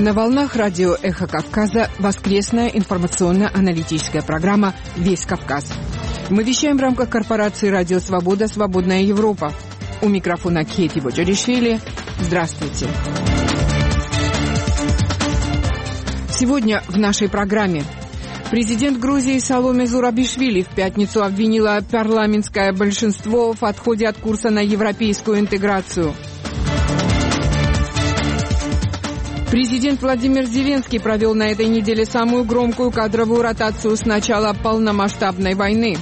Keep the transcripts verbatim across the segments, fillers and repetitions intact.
На волнах радио «Эхо Кавказа» воскресная информационно-аналитическая программа «Весь Кавказ». Мы вещаем в рамках корпорации «Радио Свобода. Свободная Европа». У микрофона Кейти Боджаришвили. Здравствуйте. Сегодня в нашей программе. Президент Грузии Саломе Зурабишвили в пятницу обвинила парламентское большинство в отходе от курса на европейскую интеграцию. Президент Владимир Зеленский провел на этой неделе самую громкую кадровую ротацию с начала полномасштабной войны.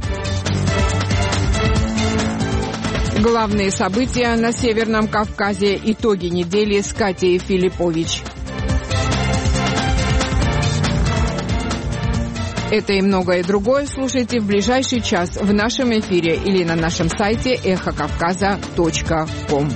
Главные события на Северном Кавказе. Итоги недели с Катей Филиппович. Это и многое другое слушайте в ближайший час в нашем эфире или на нашем сайте эхо кавказа точка ком.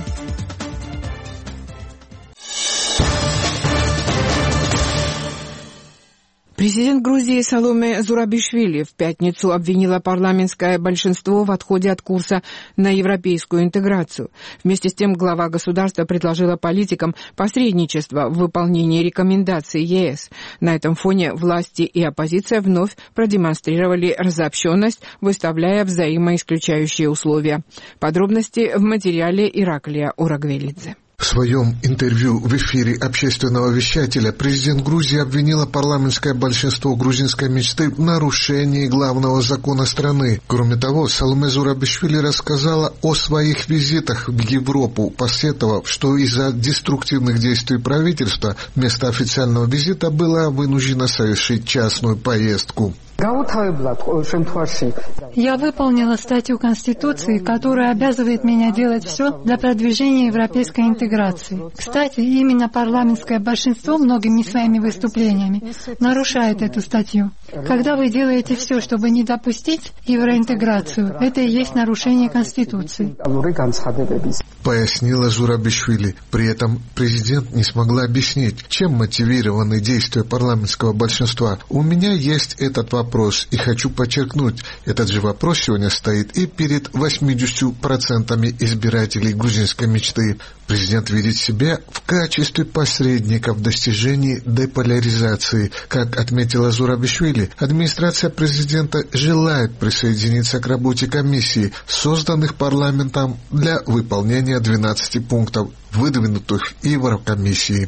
Президент Грузии Саломе Зурабишвили в пятницу обвинила парламентское большинство в отходе от курса на европейскую интеграцию. Вместе с тем глава государства предложила политикам посредничество в выполнении рекомендаций ЕС. На этом фоне власти и оппозиция вновь продемонстрировали разобщенность, выставляя взаимоисключающие условия. Подробности в материале Ираклия Урагвелидзе. В своем интервью в эфире общественного вещателя президент Грузии обвинила парламентское большинство грузинской мечты в нарушении главного закона страны. Кроме того, Саломе Зурабишвили рассказала о своих визитах в Европу, посетовав, что из-за деструктивных действий правительства вместо официального визита была вынуждена совершить частную поездку. Я выполнила статью Конституции, которая обязывает меня делать все для продвижения европейской интеграции. Кстати, именно парламентское большинство многими своими выступлениями нарушает эту статью. Когда вы делаете все, чтобы не допустить евроинтеграцию, это и есть нарушение Конституции. Пояснила Зурабишвили. При этом президент не смогла объяснить, чем мотивированы действия парламентского большинства. У меня есть этот вопрос. Вопрос, и хочу подчеркнуть, этот же вопрос сегодня стоит и перед восьмидесятью процентами избирателей грузинской мечты. Президент видит себя в качестве посредника в достижении деполяризации. Как отметила Зурабишвили, администрация президента желает присоединиться к работе комиссии, созданных парламентом для выполнения двенадцати пунктов, выдвинутых Еврокомиссией.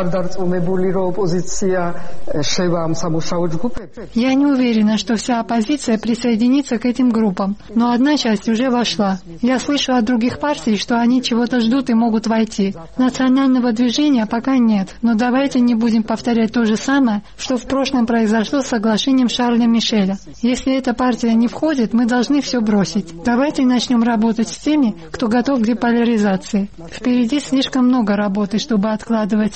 Я не уверена, что вся оппозиция присоединится к этим группам, но одна часть уже вошла. Я слышу от других партий, что они чего-то ждут и могут войти. Национального движения пока нет, но давайте не будем повторять то же самое, что в прошлом произошло с соглашением Шарля Мишеля. Если эта партия не входит, мы должны все бросить. Давайте начнем работать с теми, кто готов к деполяризации. Впереди слишком много работы, чтобы откладывать.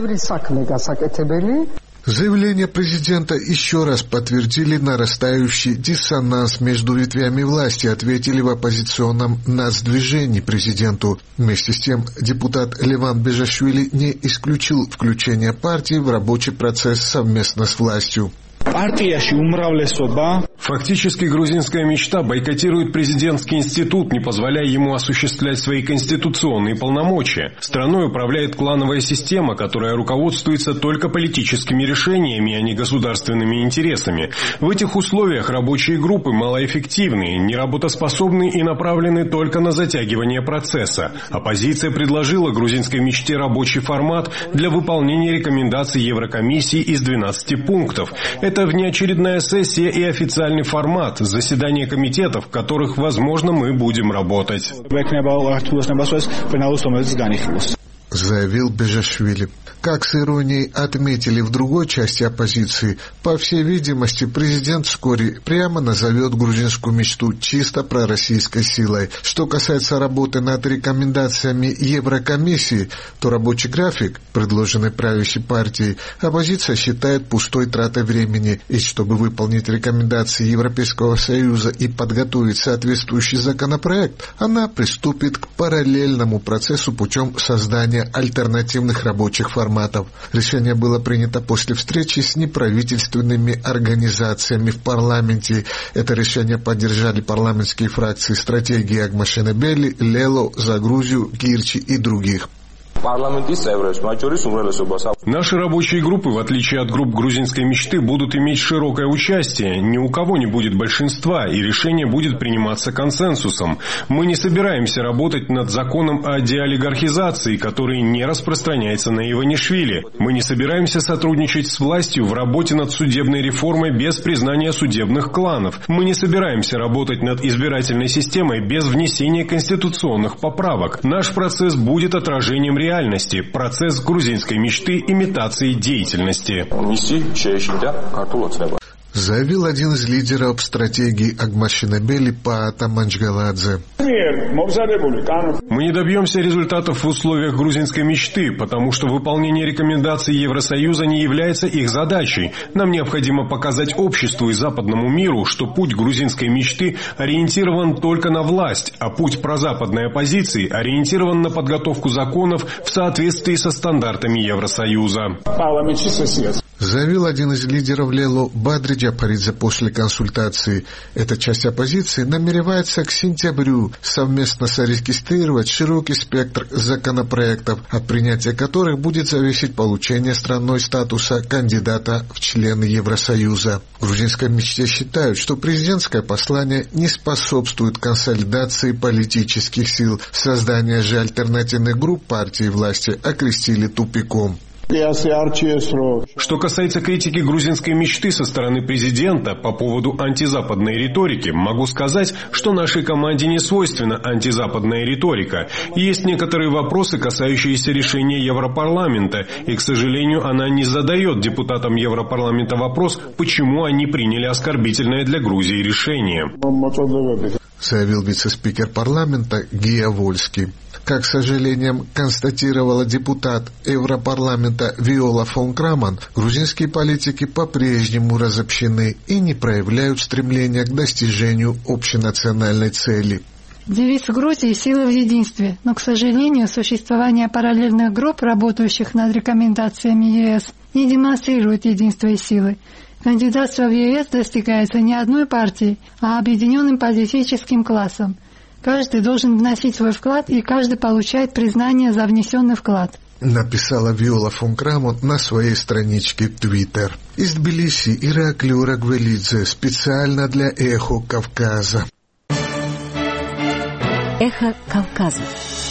Заявление президента еще раз подтвердили нарастающий диссонанс между ветвями власти, ответили в оппозиционном нацдвижении президенту. Вместе с тем, депутат Леван Бежашвили не исключил включение партии в рабочий процесс совместно с властью. Фактически грузинская мечта бойкотирует президентский институт, не позволяя ему осуществлять свои конституционные полномочия. Страной управляет клановая система, которая руководствуется только политическими решениями, а не государственными интересами. В этих условиях рабочие группы малоэффективны, неработоспособны и направлены только на затягивание процесса. Оппозиция предложила грузинской мечте рабочий формат для выполнения рекомендаций Еврокомиссии из двенадцати пунктов. Это внеочередная сессия и официальный формат, заседания комитетов, в которых, возможно, мы будем работать. Заявил Бежашвили. Как с иронией отметили в другой части оппозиции, по всей видимости, президент вскоре прямо назовет грузинскую мечту чисто пророссийской силой. Что касается работы над рекомендациями Еврокомиссии, то рабочий график, предложенный правящей партией, оппозиция считает пустой тратой времени, и чтобы выполнить рекомендации Европейского Союза и подготовить соответствующий законопроект, она приступит к параллельному процессу путем создания альтернативных рабочих форматов. Решение было принято после встречи с неправительственными организациями в парламенте. Это решение поддержали парламентские фракции «Стратегии Агмашенебели», «Лело», «За Грузию», «Гирчи» и других. Наши рабочие группы, в отличие от групп грузинской мечты, будут иметь широкое участие. Ни у кого не будет большинства, и решение будет приниматься консенсусом. Мы не собираемся работать над законом о деолигархизации, который не распространяется на Иванишвили. Мы не собираемся сотрудничать с властью в работе над судебной реформой без признания судебных кланов. Мы не собираемся работать над избирательной системой без внесения конституционных поправок. Наш процесс будет отражением реальности. Процесс грузинской мечты имитации деятельности. Заявил один из лидеров стратегии Агмашинабели Паата Манчгаладзе. Мы не добьемся результатов в условиях грузинской мечты, потому что выполнение рекомендаций Евросоюза не является их задачей. Нам необходимо показать обществу и западному миру, что путь грузинской мечты ориентирован только на власть, а путь прозападной оппозиции ориентирован на подготовку законов в соответствии со стандартами Евросоюза. Заявил один из лидеров Лело Бадри Джапаридзе после консультации. Эта часть оппозиции намеревается к сентябрю совместно зарегистрировать широкий спектр законопроектов, от принятия которых будет зависеть получение страной статуса кандидата в члены Евросоюза. В грузинской мечте считают, что президентское послание не способствует консолидации политических сил. Создание же альтернативных групп партии власти окрестили тупиком. Что касается критики грузинской мечты со стороны президента по поводу антизападной риторики, могу сказать, что нашей команде не свойственна антизападная риторика. Есть некоторые вопросы, касающиеся решения Европарламента, и, к сожалению, она не задает депутатам Европарламента вопрос, почему они приняли оскорбительное для Грузии решение. Заявил вице-спикер парламента Гия Вольский. Как с сожалением констатировала депутат Европарламента Виола фон Краман, грузинские политики по-прежнему разобщены и не проявляют стремления к достижению общенациональной цели. Девиз Грузии «Сила в единстве», но, к сожалению, существование параллельных групп, работающих над рекомендациями ЕС, не демонстрирует единства и силы. Кандидатство в ЕС достигается не одной партией, а объединенным политическим классом. Каждый должен вносить свой вклад, и каждый получает признание за внесенный вклад. Написала Виола фон Крамон на своей страничке Twitter. Из Тбилиси Ираклий Урагвелидзе специально для «Эхо Кавказа». Эхо Кавказа.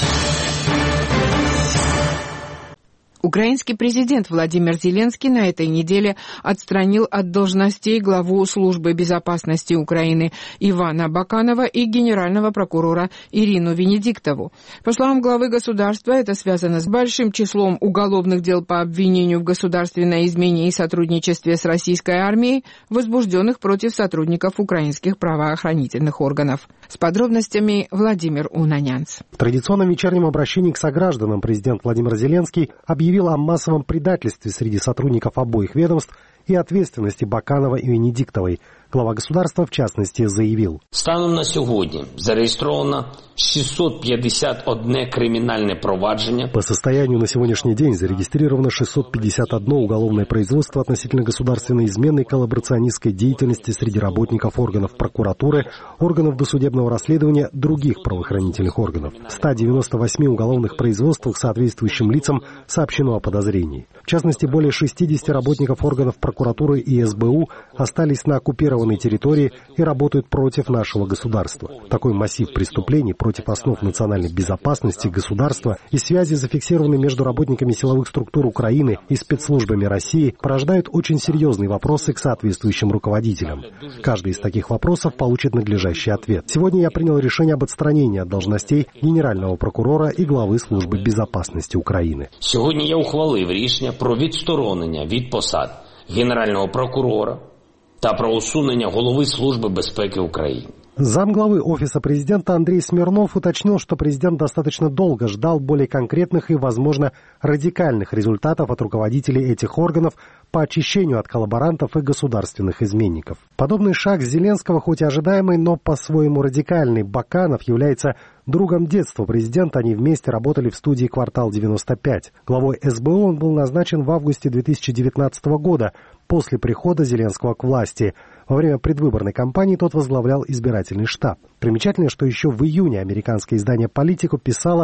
Украинский президент Владимир Зеленский на этой неделе отстранил от должностей главу службы безопасности Украины Ивана Баканова и генерального прокурора Ирину Венедиктову. По словам главы государства, это связано с большим числом уголовных дел по обвинению в государственной измене и сотрудничестве с российской армией, возбужденных против сотрудников украинских правоохранительных органов. С подробностями Владимир Унанянц. В традиционном вечернем обращении к согражданам президент Владимир Зеленский объявил о массовом предательстве среди сотрудников обоих ведомств и ответственности Баканова и Венедиктовой. Глава государства, в частности, заявил. Станом на сьогодні зареєстровано шестьсот пятьдесят одно криминальное провадження. По состоянию на сегодняшний день зарегистрировано шестьсот пятьдесят одно уголовное производство относительно государственной измены и коллаборационистской деятельности среди работников органов прокуратуры, органов досудебного расследования, других правоохранительных органов. В ста девяноста восьми уголовных производствах соответствующим лицам сообщено о подозрении. В частности, более шестидесяти работников органов прокуратуры и эс бэ у остались на оккупированной территории и работают против нашего государства. Такой массив преступлений против основ национальной безопасности государства и связи, зафиксированные между работниками силовых структур Украины и спецслужбами России, порождают очень серьезные вопросы к соответствующим руководителям. Каждый из таких вопросов получит надлежащий ответ. Сегодня я принял решение об отстранении от должностей генерального прокурора и главы службы безопасности Украины. Сегодня я ухвалив рішення про відсторонення від посад генерального прокурора та про усунення голови Служби безпеки України. Замглавы Офиса президента Андрей Смирнов уточнил, что президент достаточно долго ждал более конкретных и, возможно, радикальных результатов от руководителей этих органов по очищению от коллаборантов и государственных изменников. Подобный шаг Зеленского, хоть и ожидаемый, но по-своему радикальный, Баканов является другом детства президента. Они вместе работали в студии «Квартал девяносто пять». Главой эс бэ у он был назначен в августе две тысячи девятнадцатого года, после прихода Зеленского к власти. Во время предвыборной кампании тот возглавлял избирательный штаб. Примечательно, что еще в июне американское издание «Политику» писало: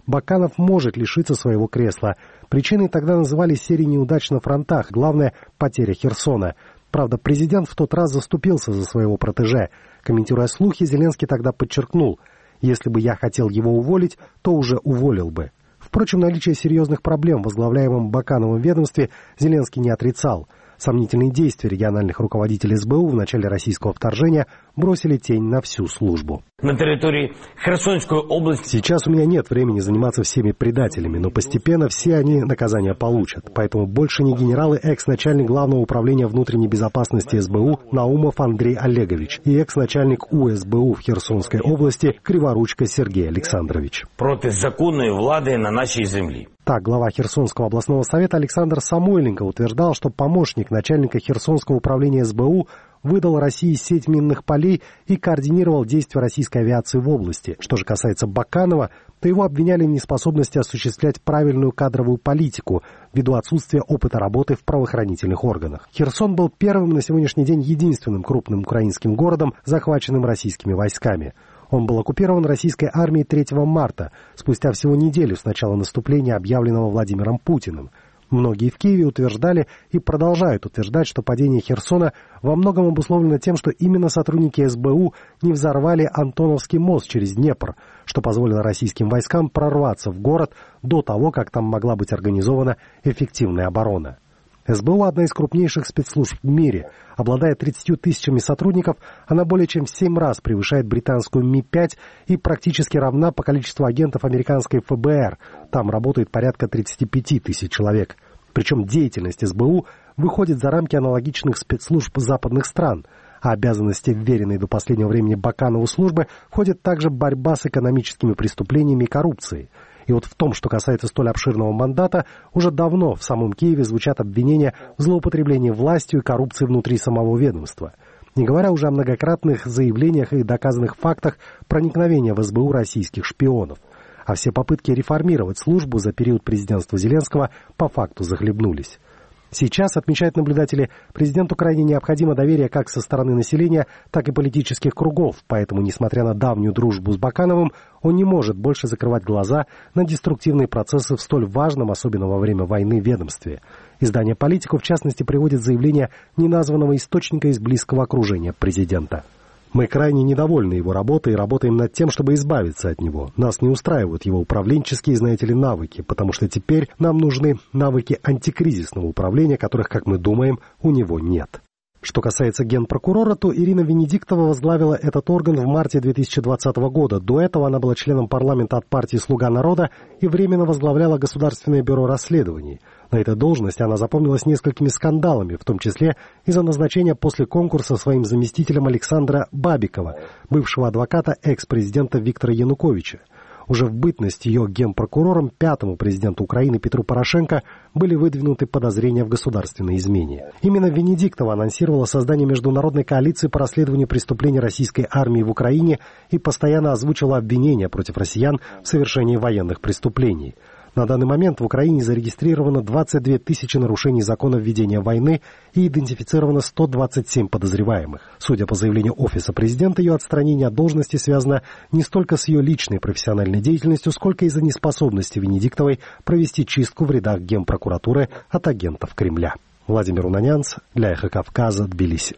Баканов может лишиться своего кресла. Причиной тогда называли серию неудач на фронтах, главное – потеря Херсона. Правда, президент в тот раз заступился за своего протеже. Комментируя слухи, Зеленский тогда подчеркнул: «Если бы я хотел его уволить, то уже уволил бы». Впрочем, наличие серьезных проблем в возглавляемом Бакановым ведомстве Зеленский не отрицал. Сомнительные действия региональных руководителей эс бэ у в начале российского вторжения бросили тень на всю службу. На территории Херсонской области... Сейчас у меня нет времени заниматься всеми предателями, но постепенно все они наказания получат. Поэтому больше не генералы, экс-начальник Главного управления внутренней безопасности эс бэ у Наумов Андрей Олегович и экс-начальник у эс бэ у в Херсонской области Криворучко Сергей Александрович. Против законной власти на нашей земле. Так, глава Херсонского областного совета Александр Самойленко утверждал, что помощник начальника Херсонского управления эс бэ у выдал России сеть минных полей и координировал действия российской авиации в области. Что же касается Баканова, то его обвиняли в неспособности осуществлять правильную кадровую политику ввиду отсутствия опыта работы в правоохранительных органах. Херсон был первым, на сегодняшний день единственным крупным украинским городом, захваченным российскими войсками. Он был оккупирован российской армией третьего марта, спустя всего неделю с начала наступления, объявленного Владимиром Путиным. Многие в Киеве утверждали и продолжают утверждать, что падение Херсона во многом обусловлено тем, что именно сотрудники эс бэ у не взорвали Антоновский мост через Днепр, что позволило российским войскам прорваться в город до того, как там могла быть организована эффективная оборона. эс бэ у – одна из крупнейших спецслужб в мире. Обладая тридцатью тысячами сотрудников, она более чем в семь раз превышает британскую Ми пять и практически равна по количеству агентов американской эф бэ эр. Там работает порядка тридцати пяти тысяч человек. Причем деятельность эс бэ у выходит за рамки аналогичных спецслужб западных стран, а обязанности вверенной до последнего времени Баканову службы входит также борьба с экономическими преступлениями и коррупцией. И вот в том, что касается столь обширного мандата, уже давно в самом Киеве звучат обвинения в злоупотреблении властью и коррупции внутри самого ведомства. Не говоря уже о многократных заявлениях и доказанных фактах проникновения в эс бэ у российских шпионов. А все попытки реформировать службу за период президентства Зеленского по факту захлебнулись. Сейчас, отмечают наблюдатели, президенту крайне необходимо доверие как со стороны населения, так и политических кругов, поэтому, несмотря на давнюю дружбу с Бакановым, он не может больше закрывать глаза на деструктивные процессы в столь важном, особенно во время войны, ведомстве. Издание «Политику», в частности, приводит заявление неназванного источника из близкого окружения президента. Мы крайне недовольны его работой и работаем над тем, чтобы избавиться от него. Нас не устраивают его управленческие, знаете ли, навыки, потому что теперь нам нужны навыки антикризисного управления, которых, как мы думаем, у него нет. Что касается генпрокурора, то Ирина Венедиктова возглавила этот орган в марте две тысячи двадцатого года. До этого она была членом парламента от партии «Слуга народа» и временно возглавляла Государственное бюро расследований. На этой должности она запомнилась несколькими скандалами, в том числе из-за назначения после конкурса своим заместителем Александра Бабикова, бывшего адвоката экс-президента Виктора Януковича. Уже в бытность ее генпрокурором пятому президенту Украины Петру Порошенко были выдвинуты подозрения в государственной измене. Именно Венедиктова анонсировала создание международной коалиции по расследованию преступлений российской армии в Украине и постоянно озвучила обвинения против россиян в совершении военных преступлений. На данный момент в Украине зарегистрировано двадцать две тысячи нарушений закона введения войны и идентифицировано сто двадцать семь подозреваемых. Судя по заявлению Офиса президента, ее отстранение от должности связано не столько с ее личной профессиональной деятельностью, сколько из-за неспособности Венедиктовой провести чистку в рядах Генпрокуратуры от агентов Кремля. Владимир Унанянц для «Эхо Кавказа», Тбилиси.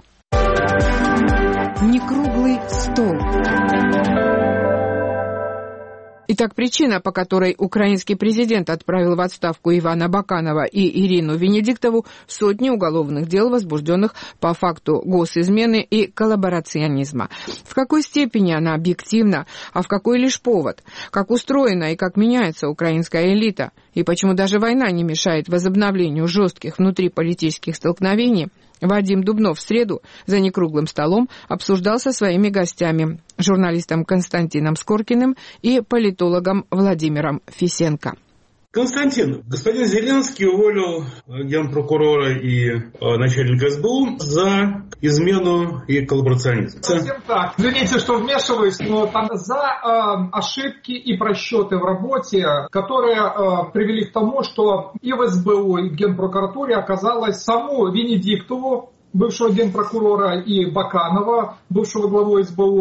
Некруглый стол. Итак, причина, по которой украинский президент отправил в отставку Ивана Баканова и Ирину Венедиктову, сотни уголовных дел, возбужденных по факту госизмены и коллаборационизма. В какой степени она объективна, а в какой лишь повод? Как устроена и как меняется украинская элита? И почему даже война не мешает возобновлению жестких внутриполитических столкновений? Вадим Дубнов в среду за некруглым столом обсуждал со своими гостями, журналистом Константином Скоркиным и политологом Владимиром Фисенко. Константин, господин Зеленский уволил генпрокурора и э, начальника эс бэ у за измену и коллаборационизм. Совсем так. Извините, что вмешиваюсь, но там за э, ошибки и просчеты в работе, которые э, привели к тому, что и в эс бэ у, и в Генпрокуратуре оказалось саму Венедиктову, бывшего генпрокурора, и Баканова, бывшего главу эс бэ у,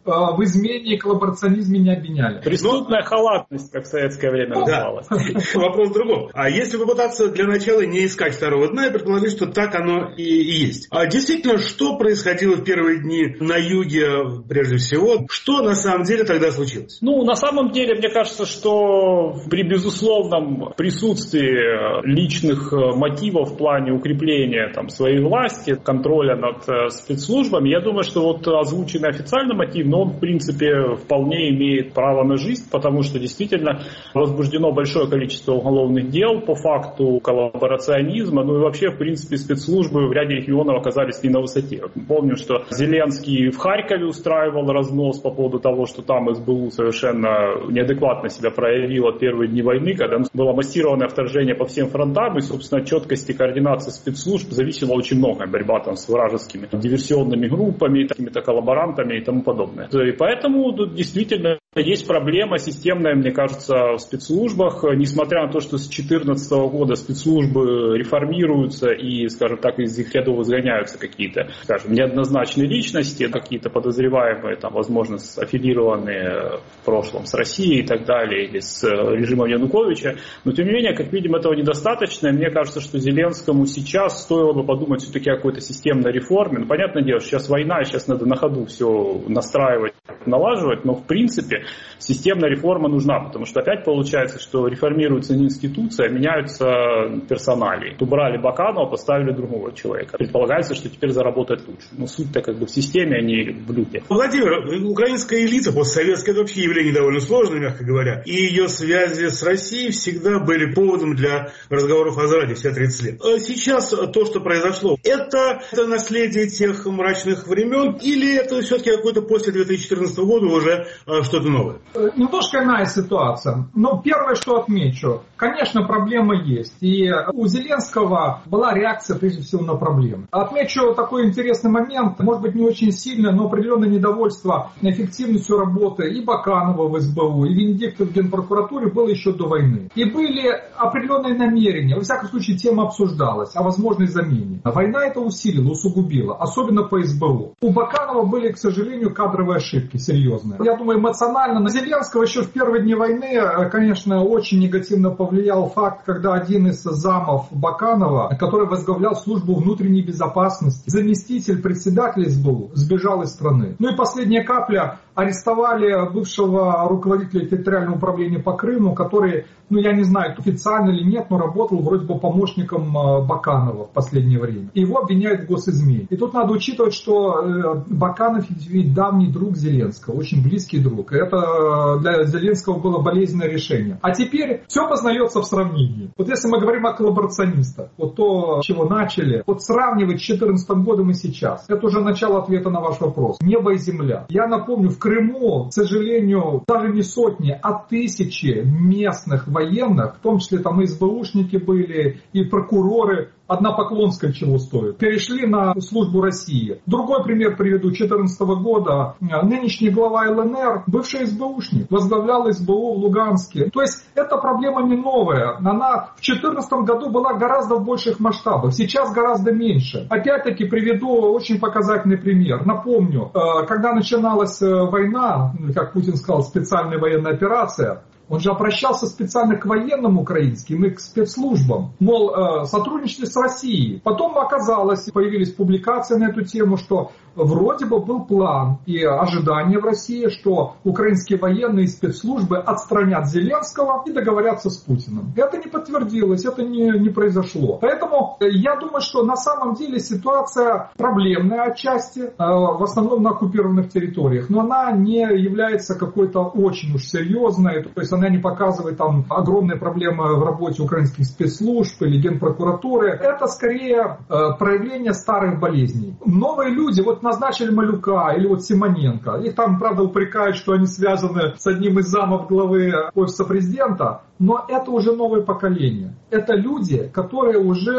в измене и коллаборационизме не обвиняли. Преступная Но... халатность, как в советское время называлась. Да. Вопрос в другом. А если попытаться для начала не искать второго дна и предположить, что так оно и, и есть. А действительно, что происходило в первые дни на юге, прежде всего? Что на самом деле тогда случилось? Ну, на самом деле, мне кажется, что при безусловном присутствии личных мотивов в плане укрепления там, своей власти, контроля над э, спецслужбами, я думаю, что вот озвученный официальный мотив, но он, в принципе, вполне имеет право на жизнь, потому что действительно возбуждено большое количество уголовных дел по факту коллаборационизма, ну и вообще, в принципе, спецслужбы в ряде регионов оказались не на высоте. Помню, что Зеленский в Харькове устраивал разнос по поводу того, что там СБУ совершенно неадекватно себя проявило в первые дни войны, когда было массированное вторжение по всем фронтам, и, собственно, от четкости координации спецслужб зависело очень много. Борьба там с вражескими диверсионными группами, какими-то коллаборантами и тому подобное. И поэтому тут действительно есть проблема системная, мне кажется, в спецслужбах. Несмотря на то, что с две тысячи четырнадцатого года спецслужбы реформируются и, скажем так, из их рядов изгоняются какие-то, скажем, неоднозначные личности, какие-то подозреваемые, там, возможно, аффилированные в прошлом с Россией и так далее, или с режимом Януковича. Но, тем не менее, как видим, этого недостаточно. И мне кажется, что Зеленскому сейчас стоило бы подумать все-таки о какой-то системной реформе. Ну, понятное дело, что сейчас война, и сейчас надо на ходу все настраивать, налаживать, но, в принципе, системная реформа нужна, потому что опять получается, что реформируется не институция, а меняются персоналии. Убрали Баканова, поставили другого человека. Предполагается, что теперь заработает лучше. Но суть-то как бы в системе, а не в людях. Владимир, украинская элита постсоветская — это вообще явление довольно сложное, мягко говоря. И ее связи с Россией всегда были поводом для разговоров о Зраде все тридцать лет. А сейчас то, что произошло, это, это наследие тех мрачных времен, или это все-таки какой-то после две тысячи четырнадцатого года уже что-то новое? Немножко иная ситуация. Но первое, что отмечу, конечно, проблема есть. И у Зеленского была реакция, прежде всего, на проблемы. Отмечу такой интересный момент, может быть, не очень сильно, но определенное недовольство эффективностью работы и Баканова в СБУ, и Венедиктова в Генпрокуратуре было еще до войны. И были определенные намерения, во всяком случае, тема обсуждалась о возможной замене. Война это усилила, усугубила, особенно по СБУ. У Баканова были, к сожалению, кадровые ошибки серьезные. Я думаю, эмоционально на Зеленского еще в первые дни войны, конечно, очень негативно повлиял факт, когда один из замов Баканова, который возглавлял службу внутренней безопасности, заместитель председателя СБУ, сбежал из страны. Ну и последняя капля, арестовали бывшего руководителя территориального управления по Крыму, который, ну я не знаю, официально или нет, но работал вроде бы помощником Баканова в последнее время. И его обвиняют в госизмене. И тут надо учитывать, что Баканов ведь давний друг Зеленского, очень близкий друг. И это для Зеленского было болезненное решение. А теперь все познается в сравнении. Вот если мы говорим о коллаборационистах, вот то, с чего начали, вот сравнивать с две тысячи четырнадцатым годом и сейчас, это уже начало ответа на ваш вопрос. Небо и земля. Я напомню, в Крыму, к сожалению, даже не сотни, а тысячи местных военных, в том числе там и СБУшники были, и прокуроры, одна Поклонская чего стоит, перешли на службу России. Другой пример приведу. две тысячи четырнадцатого года нынешний глава ЛНР, бывший СБУшник, возглавлял СБУ в Луганске. То есть эта проблема не новая. Она в две тысячи четырнадцатом году была гораздо в больших масштабах. Сейчас гораздо меньше. Опять-таки приведу очень показательный пример. Напомню, когда начиналась война, как Путин сказал, специальная военная операция, он же обращался специально к военным украинским и к спецслужбам. Мол, э, сотрудничали с Россией. Потом оказалось, появились публикации на эту тему, что вроде бы был план и ожидание в России, что украинские военные и спецслужбы отстранят Зеленского и договорятся с Путиным. Это не подтвердилось, это не, не произошло. Поэтому я думаю, что на самом деле ситуация проблемная отчасти, э, в основном на оккупированных территориях, но она не является какой-то очень уж серьезной, то есть она не показывает там огромные проблемы в работе украинских спецслужб или Генпрокуратуры. Это скорее э, проявление старых болезней. Новые люди, вот назначили Малюка или вот Симоненко, их там, правда, упрекают, что они связаны с одним из замов главы офиса президента, но это уже новое поколение. Это люди, которые уже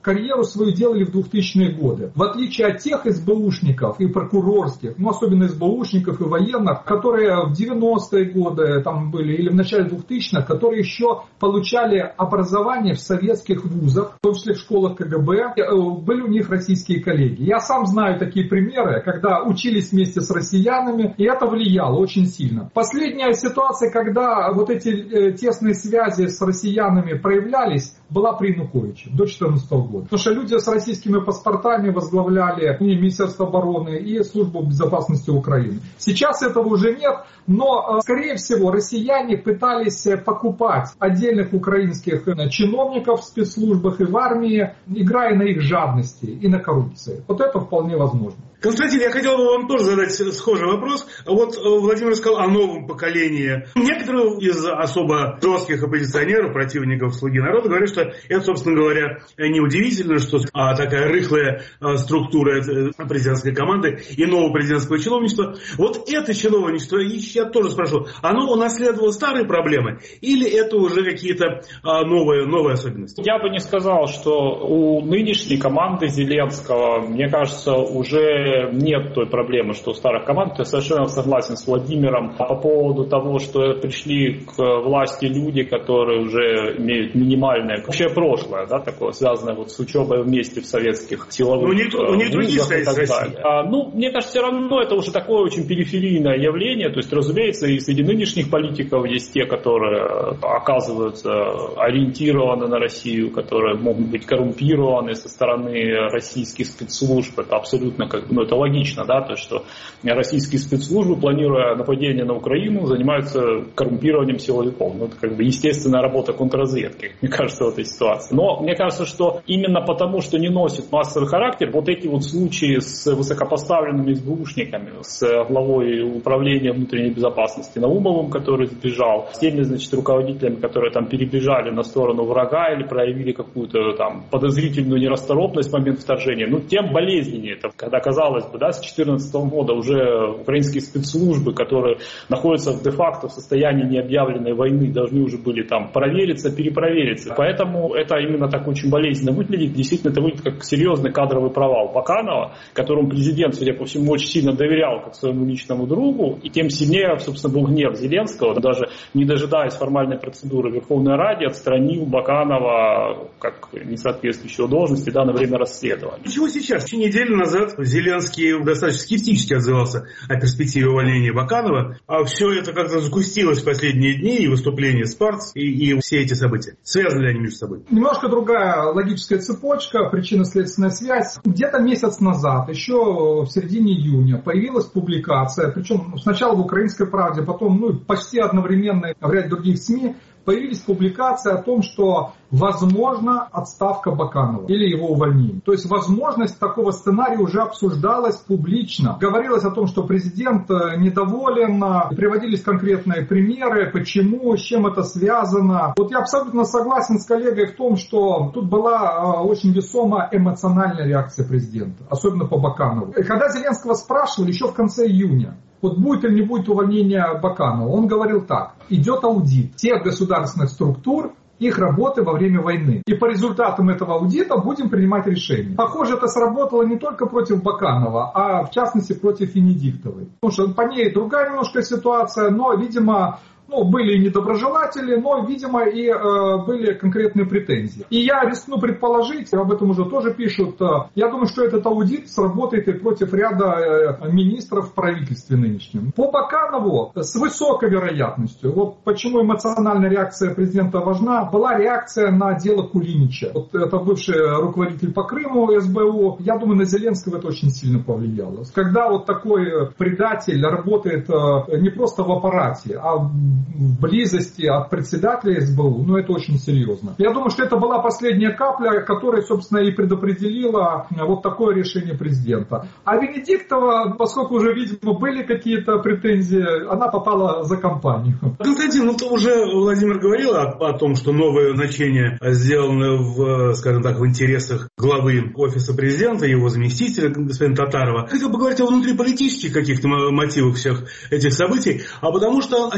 карьеру свою делали в двухтысячные годы. В отличие от тех СБУшников и прокурорских, ну особенно СБУшников и военных, которые в девяностые годы там были или в начале двухтысячных, которые еще получали образование в советских вузах, в том числе в школах КГБ, были у них российские коллеги. Я сам знаю такие примеры, когда учились вместе с россиянами, и это влияло очень сильно. Последняя ситуация, когда вот эти тесные связи с россиянами проявлялись, была при Януковиче до две тысячи четырнадцатого года. Потому что люди с российскими паспортами возглавляли и Министерство обороны, и Службу безопасности Украины. Сейчас этого уже нет, но, скорее всего, россияне пытались покупать отдельных украинских чиновников в спецслужбах и в армии, играя на их жадности и на коррупции. Вот это вполне возможно. Константин, я хотел бы вам тоже задать схожий вопрос. Вот Владимир сказал о новом поколении. Некоторые из особо жестких оппозиционеров, противников «Слуги народа» говорят, что это, собственно говоря, неудивительно, что такая рыхлая структура президентской команды и нового президентского чиновничества. Вот это чиновничество, я тоже спрошу, оно унаследовало старые проблемы или это уже какие-то новые, новые особенности? Я бы не сказал, что у нынешней команды Зеленского, мне кажется, уже нет той проблемы, что у старых команд. Я совершенно согласен с Владимиром по поводу того, что пришли к власти люди, которые уже имеют минимальное вообще прошлое, да, такое, связанное вот с учебой вместе в советских силовых вузах и так далее. А, ну, мне кажется, все равно это уже такое очень периферийное явление. То есть, разумеется, и среди нынешних политиков есть те, которые оказываются ориентированы на Россию, которые могут быть коррумпированы со стороны российских спецслужб. Это абсолютно как бы, ну, это логично, да, то есть, что российские спецслужбы, планируя нападение на Украину, занимаются коррумпированием силовиков. Ну, это как бы естественная работа контрразведки, мне кажется, в этой ситуации. Но мне кажется, что именно потому, что не носит массовый характер, вот эти вот случаи с высокопоставленными СБУшниками, с главой управления внутренней безопасности Наумовым, который сбежал, с теми, значит, руководителями, которые там перебежали на сторону врага или проявили какую-то там подозрительную нерасторопность в момент вторжения, ну, тем болезненнее это, когда казалось бы, да, с две тысячи четырнадцатого года уже украинские спецслужбы, которые находятся де-факто в состоянии необъявленной войны, должны уже были там провериться, перепровериться. Поэтому это именно так очень болезненно выглядит. Действительно, это выглядит как серьезный кадровый провал Баканова, которому президент, судя по всему, очень сильно доверял как своему личному другу, и тем сильнее, собственно, был гнев Зеленского, даже не дожидаясь формальной процедуры Верховной Ради, отстранил Баканова как несоответствующего должности, да, на время расследования. Почему сейчас? Еще неделю назад Зеленский достаточно скептически отзывался о перспективе увольнения Баканова, а все это как-то загустилось в последние дни, и выступления Спарц, и, и все эти события. Связаны ли они между собой? Немножко другая логическая цепочка, причинно-следственная связь. Где-то месяц назад, еще в середине июня, появилась публикация, причем сначала в «Украинской правде», потом ну, почти одновременно в ряде других СМИ, появились публикации о том, что возможна отставка Баканова или его увольнение. То есть возможность такого сценария уже обсуждалась публично. Говорилось о том, что президент недоволен, приводились конкретные примеры, почему, с чем это связано. Вот я абсолютно согласен с коллегой в том, что тут была очень весомая эмоциональная реакция президента, особенно по Баканову. Когда Зеленского спрашивали еще в конце июня, вот будет или не будет увольнение Баканова, он говорил так: идет аудит всех государственных структур, их работы во время войны. И по результатам этого аудита будем принимать решения. Похоже, это сработало не только против Баканова, а в частности против Венедиктовой. Потому что по ней другая немножко ситуация, но, видимо, ну, были и недоброжелатели, но, видимо, и э, были конкретные претензии. И я рискну предположить, об этом уже тоже пишут, э, я думаю, что этот аудит сработает и против ряда э, министров в правительстве нынешнем. По Баканову с высокой вероятностью, вот почему эмоциональная реакция президента важна, была реакция на дело Кулинича. Вот это бывший руководитель по Крыму СБУ, я думаю, на Зеленского это очень сильно повлияло. Когда вот такой предатель работает э, не просто в аппарате, а в в близости от председателя СБУ, ну это очень серьезно. Я думаю, что это была последняя капля, которая, собственно, и предопределила вот такое решение президента. А Венедиктова, поскольку уже, видимо, были какие-то претензии, она попала за компанию. Константин, ну уже Владимир говорил о, о том, что новые назначения сделаны в, скажем так, в интересах главы офиса президента, его заместителя, господина Татарова. Хотел бы говорить о внутриполитических каких-то мотивах всех этих событий, а потому что ощущение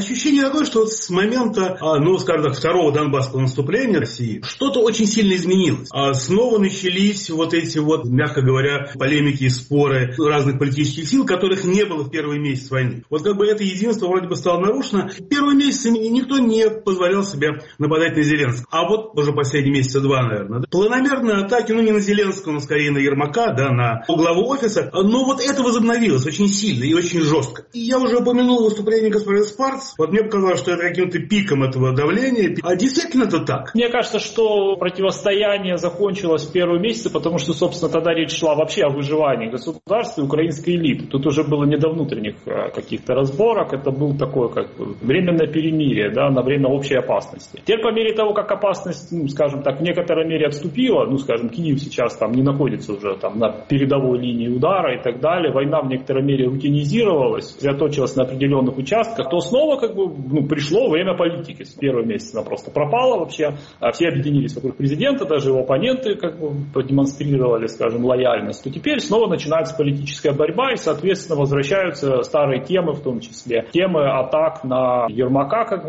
такое, что вот с момента, ну, скажем так, второго Донбасского наступления России что-то очень сильно изменилось. А снова начались вот эти вот, мягко говоря, полемики и споры разных политических сил, которых не было в первый месяц войны. Вот как бы это единство вроде бы стало нарушено. В первые месяцы никто не позволял себе нападать на Зеленского. А вот уже последние месяца два, наверное, да, планомерные атаки, ну не на Зеленского, но скорее на Ермака, да, на главу офиса. Но вот это возобновилось очень сильно и очень жестко. И я уже упомянул выступление господина Спарц. Вот мне показалось, что это каким-то пиком этого давления. А действительно это так? Мне кажется, что противостояние закончилось в первые месяцы, потому что, собственно, тогда речь шла вообще о выживании государства и украинской элиты. Тут уже было не до внутренних каких-то разборок, это было такое как бы временное перемирие, да, на время общей опасности. Теперь по мере того, как опасность, ну, скажем так, в некоторой мере отступила, ну, скажем, Киев сейчас там не находится уже там на передовой линии удара и так далее, война в некоторой мере рутинизировалась, сосредоточилась на определенных участках, то снова как бы ну, пришло время политики. С первого месяца она просто пропала вообще, все объединились вокруг президента, даже его оппоненты как бы продемонстрировали, скажем, лояльность, то теперь снова начинается политическая борьба и, соответственно, возвращаются старые темы, в том числе темы атак на Ермака как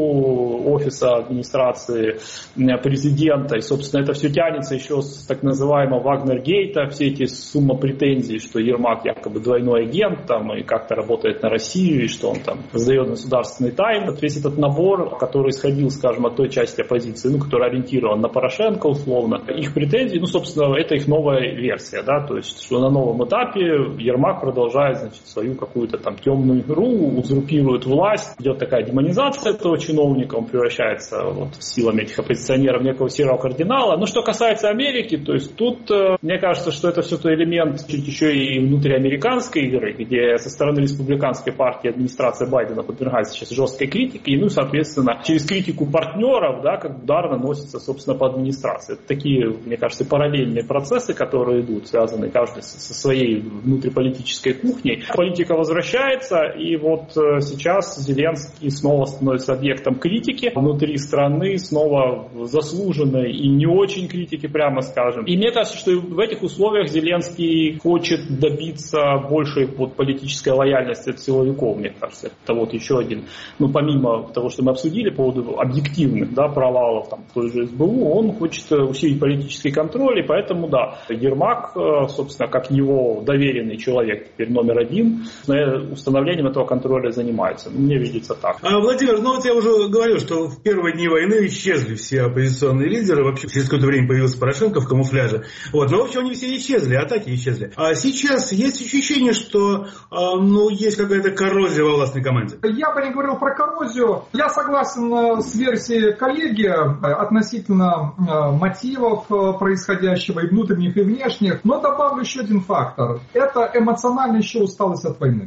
главу офиса администрации президента. И, собственно, это все тянется еще с так называемого Вагнер-гейта, все эти сумма претензий, что Ермак якобы двойной агент там, и как-то работает на Россию, и что он там сдает государственные тайны. Весь этот набор, который исходил, скажем, от той части оппозиции, ну, который ориентирован на Порошенко условно, их претензии, ну, собственно, это их новая версия, да, то есть, что на новом этапе Ермак продолжает, значит, свою какую-то там темную игру, узурпирует власть, идет такая демонизация этого чиновника, он превращается вот силами этих оппозиционеров в некого серого кардинала. Но что касается Америки, то есть тут, мне кажется, что это все-таки элемент чуть еще и внутриамериканской игры, где со стороны республиканской партии администрация Байдена подвергается сейчас жесткой критике, и, ну, соответственно, через критику партнеров, да, как удар наносится, собственно, по администрации. Это такие, мне кажется, параллельные процессы, которые идут, связанные каждый со своей внутриполитической кухней. Политика возвращается, и вот сейчас Зеленский снова становится объектом критики внутри страны, снова заслуженной и не очень критики, прямо скажем. И мне кажется, что в этих условиях Зеленский хочет добиться большей вот политической лояльности от силовиков, мне кажется. Это вот еще один, ну, помимо того, что мы обсудили по поводу объективных, да, провалов там, в той же эс бэ у, он хочет усилить политический контроль, и поэтому, да, Ермак, собственно, как его доверенный человек, теперь номер один, установлением этого контроля занимается. Мне видится так. А, Владимир, ну вот я уже говорил, что в первые дни войны исчезли все оппозиционные лидеры, вообще через какое-то время появился Порошенко в камуфляже. Вот, но, в общем, они все исчезли, атаки исчезли. А сейчас есть ощущение, что, ну, есть какая-то коррозия во властной команде? Я бы не говорил про коррозию. Я согласен с версией коллеги относительно мотивов происходящего и внутренних, и внешних, но добавлю еще один фактор. Это эмоциональная еще усталость от войны.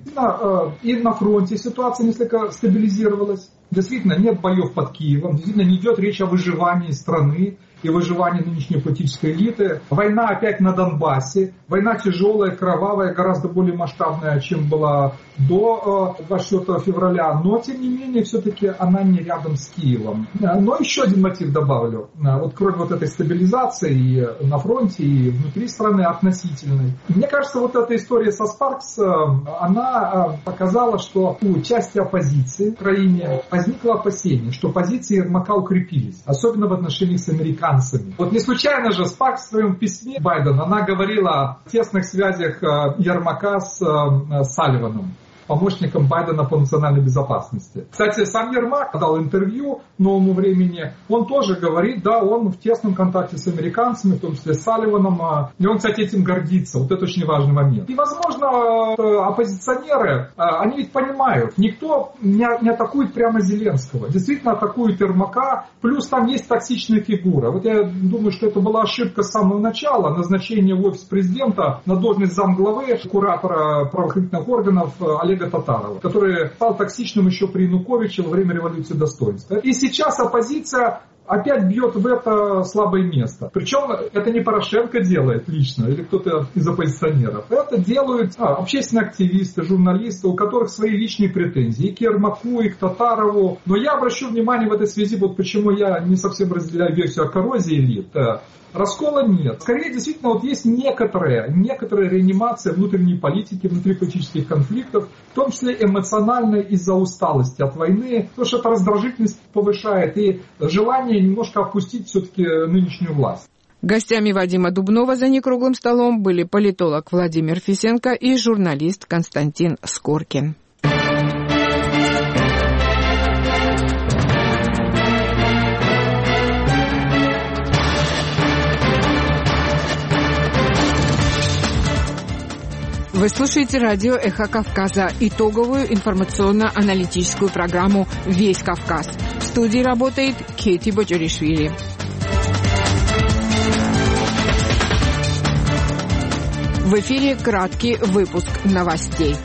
И на фронте ситуация несколько стабилизировалась. Действительно, нет боев под Киевом, действительно не идет речь о выживании страны и выживании нынешней политической элиты. Война опять на Донбассе. Война тяжелая, кровавая, гораздо более масштабная, чем была до двадцать четвёртого февраля. Но, тем не менее, все-таки она не рядом с Киевом. Но еще один мотив добавлю. Вот кроме вот этой стабилизации и на фронте, и внутри страны относительной. Мне кажется, вот эта история со Спаркс, она показала, что у части оппозиции в Украине возникло опасение, что позиции Ермака укрепились. Особенно в отношениях с американцами. Вот не случайно же Спаркс в своем письме Байдена, она говорила о тесных связях Ермака с Салливаном, помощником Байдена по национальной безопасности. Кстати, сам Ермак дал интервью «Новому времени». Он тоже говорит, да, он в тесном контакте с американцами, в том числе с Салливаном. И он, кстати, этим гордится. Вот это очень важный момент. И, возможно, оппозиционеры, они ведь понимают, никто не атакует прямо Зеленского. Действительно атакует Ермака. Плюс там есть токсичная фигура. Вот я думаю, что это была ошибка с самого начала. Назначение в офис президента на должность замглавы, куратора правоохранительных органов Олега Татарова, который стал токсичным еще при Януковиче во время революции достоинства. И сейчас оппозиция опять бьет в это слабое место. Причем это не Порошенко делает лично, или кто-то из оппозиционеров. Это делают а, общественные активисты, журналисты, у которых свои личные претензии. И к Ермаку, и к Татарову. Но я обращу внимание в этой связи, вот почему я не совсем разделяю версию о коррозии элит. Раскола нет. Скорее, действительно, вот есть некоторая, некоторая реанимация внутренней политики, внутриполитических конфликтов, в том числе эмоциональная из-за усталости от войны, потому что это раздражительность повышает и желание немножко опустить все-таки нынешнюю власть. Гостями Вадима Дубнова за некруглым столом были политолог Владимир Фисенко и журналист Константин Скоркин. Вы слушаете радио «Эхо Кавказа», итоговую информационно-аналитическую программу «Весь Кавказ». В студии работает Кети Боджоришвили. В эфире краткий выпуск новостей.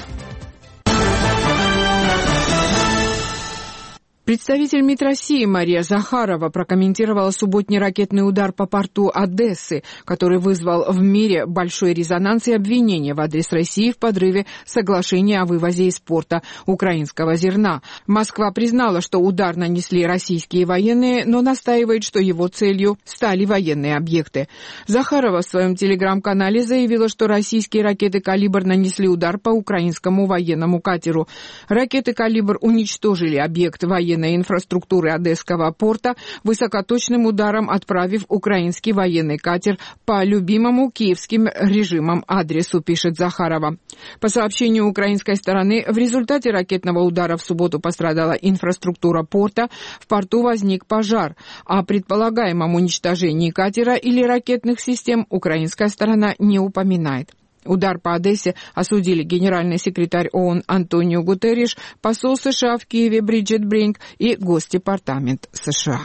Представитель МИД России Мария Захарова прокомментировала субботний ракетный удар по порту Одессы, который вызвал в мире большой резонанс и обвинения в адрес России в подрыве соглашения о вывозе из порта украинского зерна. Москва признала, что удар нанесли российские военные, но настаивает, что его целью стали военные объекты. Захарова в своем телеграм-канале заявила, что российские ракеты «Калибр» нанесли удар по украинскому военному катеру. Ракеты «Калибр» уничтожили объект военной инфраструктуры Одесского порта, высокоточным ударом отправив украинский военный катер по любимому киевским режимом адресу, пишет Захарова. По сообщению украинской стороны, в результате ракетного удара в субботу пострадала инфраструктура порта, в порту возник пожар. О предполагаемом уничтожении катера или ракетных систем украинская сторона не упоминает. Удар по Одессе осудили генеральный секретарь ООН Антонио Гутерриш, посол США в Киеве Бриджит Бринк и Госдепартамент США.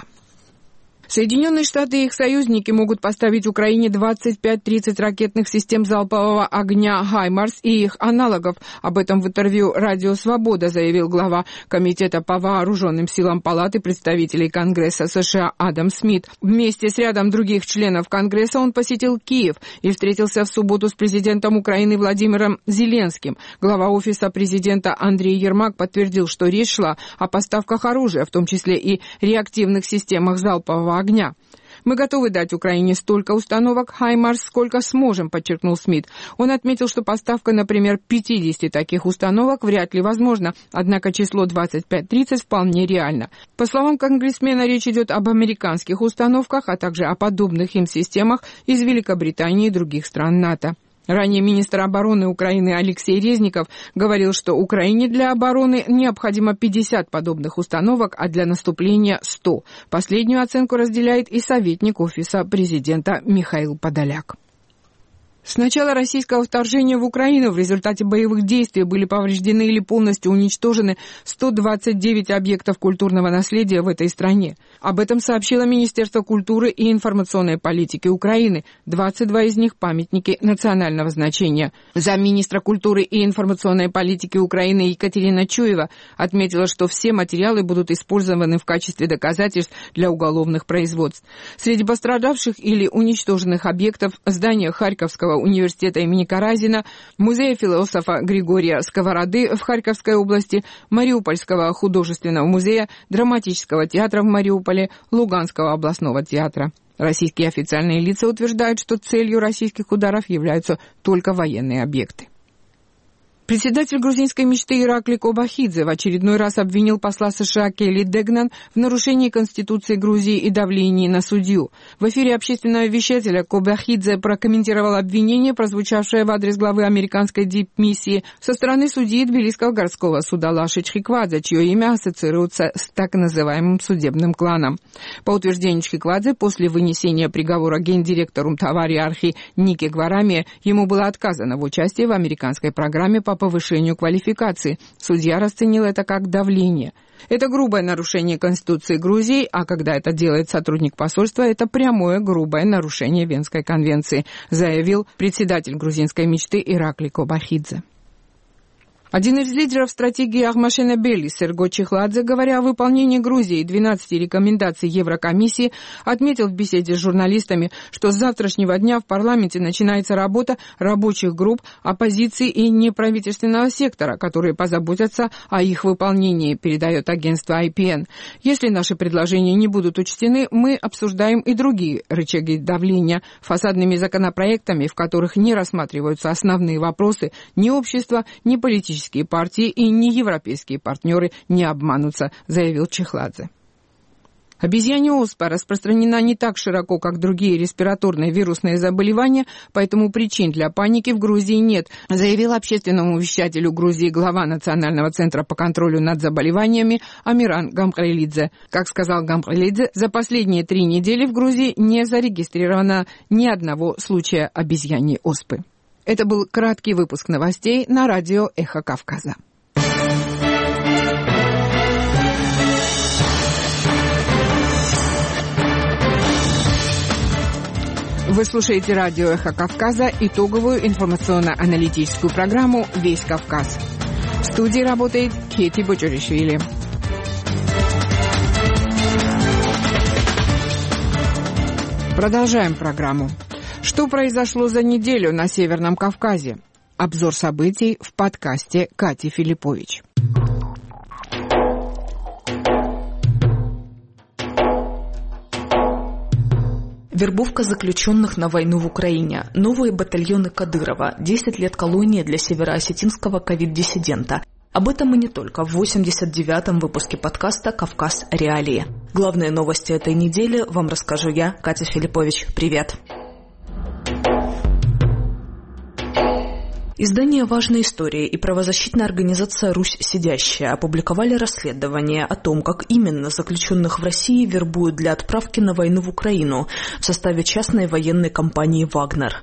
Соединенные Штаты и их союзники могут поставить Украине двадцать пять-тридцать ракетных систем залпового огня «Хаймарс» и их аналогов. Об этом в интервью «Радио Свобода» заявил глава Комитета по вооруженным силам Палаты представителей Конгресса США Адам Смит. Вместе с рядом других членов Конгресса он посетил Киев и встретился в субботу с президентом Украины Владимиром Зеленским. Глава офиса президента Андрей Ермак подтвердил, что речь шла о поставках оружия, в том числе и реактивных системах залпового огня. «Мы готовы дать Украине столько установок «Хаймарс», сколько сможем», подчеркнул Смит. Он отметил, что поставка, например, пятидесяти таких установок вряд ли возможна, однако число двадцать пять-тридцать вполне реально. По словам конгрессмена, речь идет об американских установках, а также о подобных им системах из Великобритании и других стран НАТО. Ранее министр обороны Украины Алексей Резников говорил, что Украине для обороны необходимо пятьдесят подобных установок, а для наступления сто. Последнюю оценку разделяет и советник офиса президента Михаил Подоляк. С начала российского вторжения в Украину в результате боевых действий были повреждены или полностью уничтожены сто двадцать девять объектов культурного наследия в этой стране. Об этом сообщило Министерство культуры и информационной политики Украины. двадцать два из них – памятники национального значения. Замминистра культуры и информационной политики Украины Екатерина Чуева отметила, что все материалы будут использованы в качестве доказательств для уголовных производств. Среди пострадавших или уничтоженных объектов – здание Харьковского университета имени Каразина, музея философа Григория Сковороды в Харьковской области, Мариупольского художественного музея, драматического театра в Мариуполе, Луганского областного театра. Российские официальные лица утверждают, что целью российских ударов являются только военные объекты. Председатель грузинской мечты Иракли Кобахидзе в очередной раз обвинил посла США Келли Дегнан в нарушении Конституции Грузии и давлении на судью. В эфире общественного вещателя Кобахидзе прокомментировал обвинение, прозвучавшее в адрес главы американской дипмиссии со стороны судьи Тбилисского городского суда Лаши Чхиквадзе, чье имя ассоциируется с так называемым судебным кланом. По утверждению Чхиквадзе, после вынесения приговора гендиректору Тавари Архи Нике Гварами ему было отказано в участии в американской программе по повышению квалификации. Судья расценил это как давление. Это грубое нарушение Конституции Грузии, а когда это делает сотрудник посольства, это прямое грубое нарушение Венской конвенции, заявил председатель грузинской мечты Иракли Кобахидзе. Один из лидеров стратегии Ахмашена-Бели, Серго Чехладзе, говоря о выполнении Грузии двенадцати рекомендаций Еврокомиссии, отметил в беседе с журналистами, что с завтрашнего дня в парламенте начинается работа рабочих групп, оппозиции и неправительственного сектора, которые позаботятся о их выполнении, передает агентство ай пи эн. Если наши предложения не будут учтены, мы обсуждаем и другие рычаги давления фасадными законопроектами, в которых не рассматриваются основные вопросы ни общества, ни политических партии и ни европейские партнеры не обманутся, заявил Чехладзе. Обезьянья оспа распространена не так широко, как другие респираторные вирусные заболевания, поэтому причин для паники в Грузии нет, заявил общественному вещателю Грузии глава Национального центра по контролю над заболеваниями Амиран Гамхалидзе. Как сказал Гамхалидзе, за последние три недели в Грузии не зарегистрировано ни одного случая обезьяньей оспы. Это был краткий выпуск новостей на радио «Эхо Кавказа». Вы слушаете радио «Эхо Кавказа», итоговую информационно-аналитическую программу «Весь Кавказ». В студии работает Кети Бочоришвили. Продолжаем программу. Что произошло за неделю на Северном Кавказе? Обзор событий в подкасте Кати Филиппович. Вербовка заключенных на войну в Украине. Новые батальоны Кадырова. десять лет колонии для североосетинского ковид-диссидента. Об этом и не только в восемьдесят девятом выпуске подкаста «Кавказ. Реалии». Главные новости этой недели вам расскажу я, Катя Филиппович. Привет! Издание «Важная история» и правозащитная организация «Русь сидящая» опубликовали расследование о том, как именно заключенных в России вербуют для отправки на войну в Украину в составе частной военной компании «Вагнер».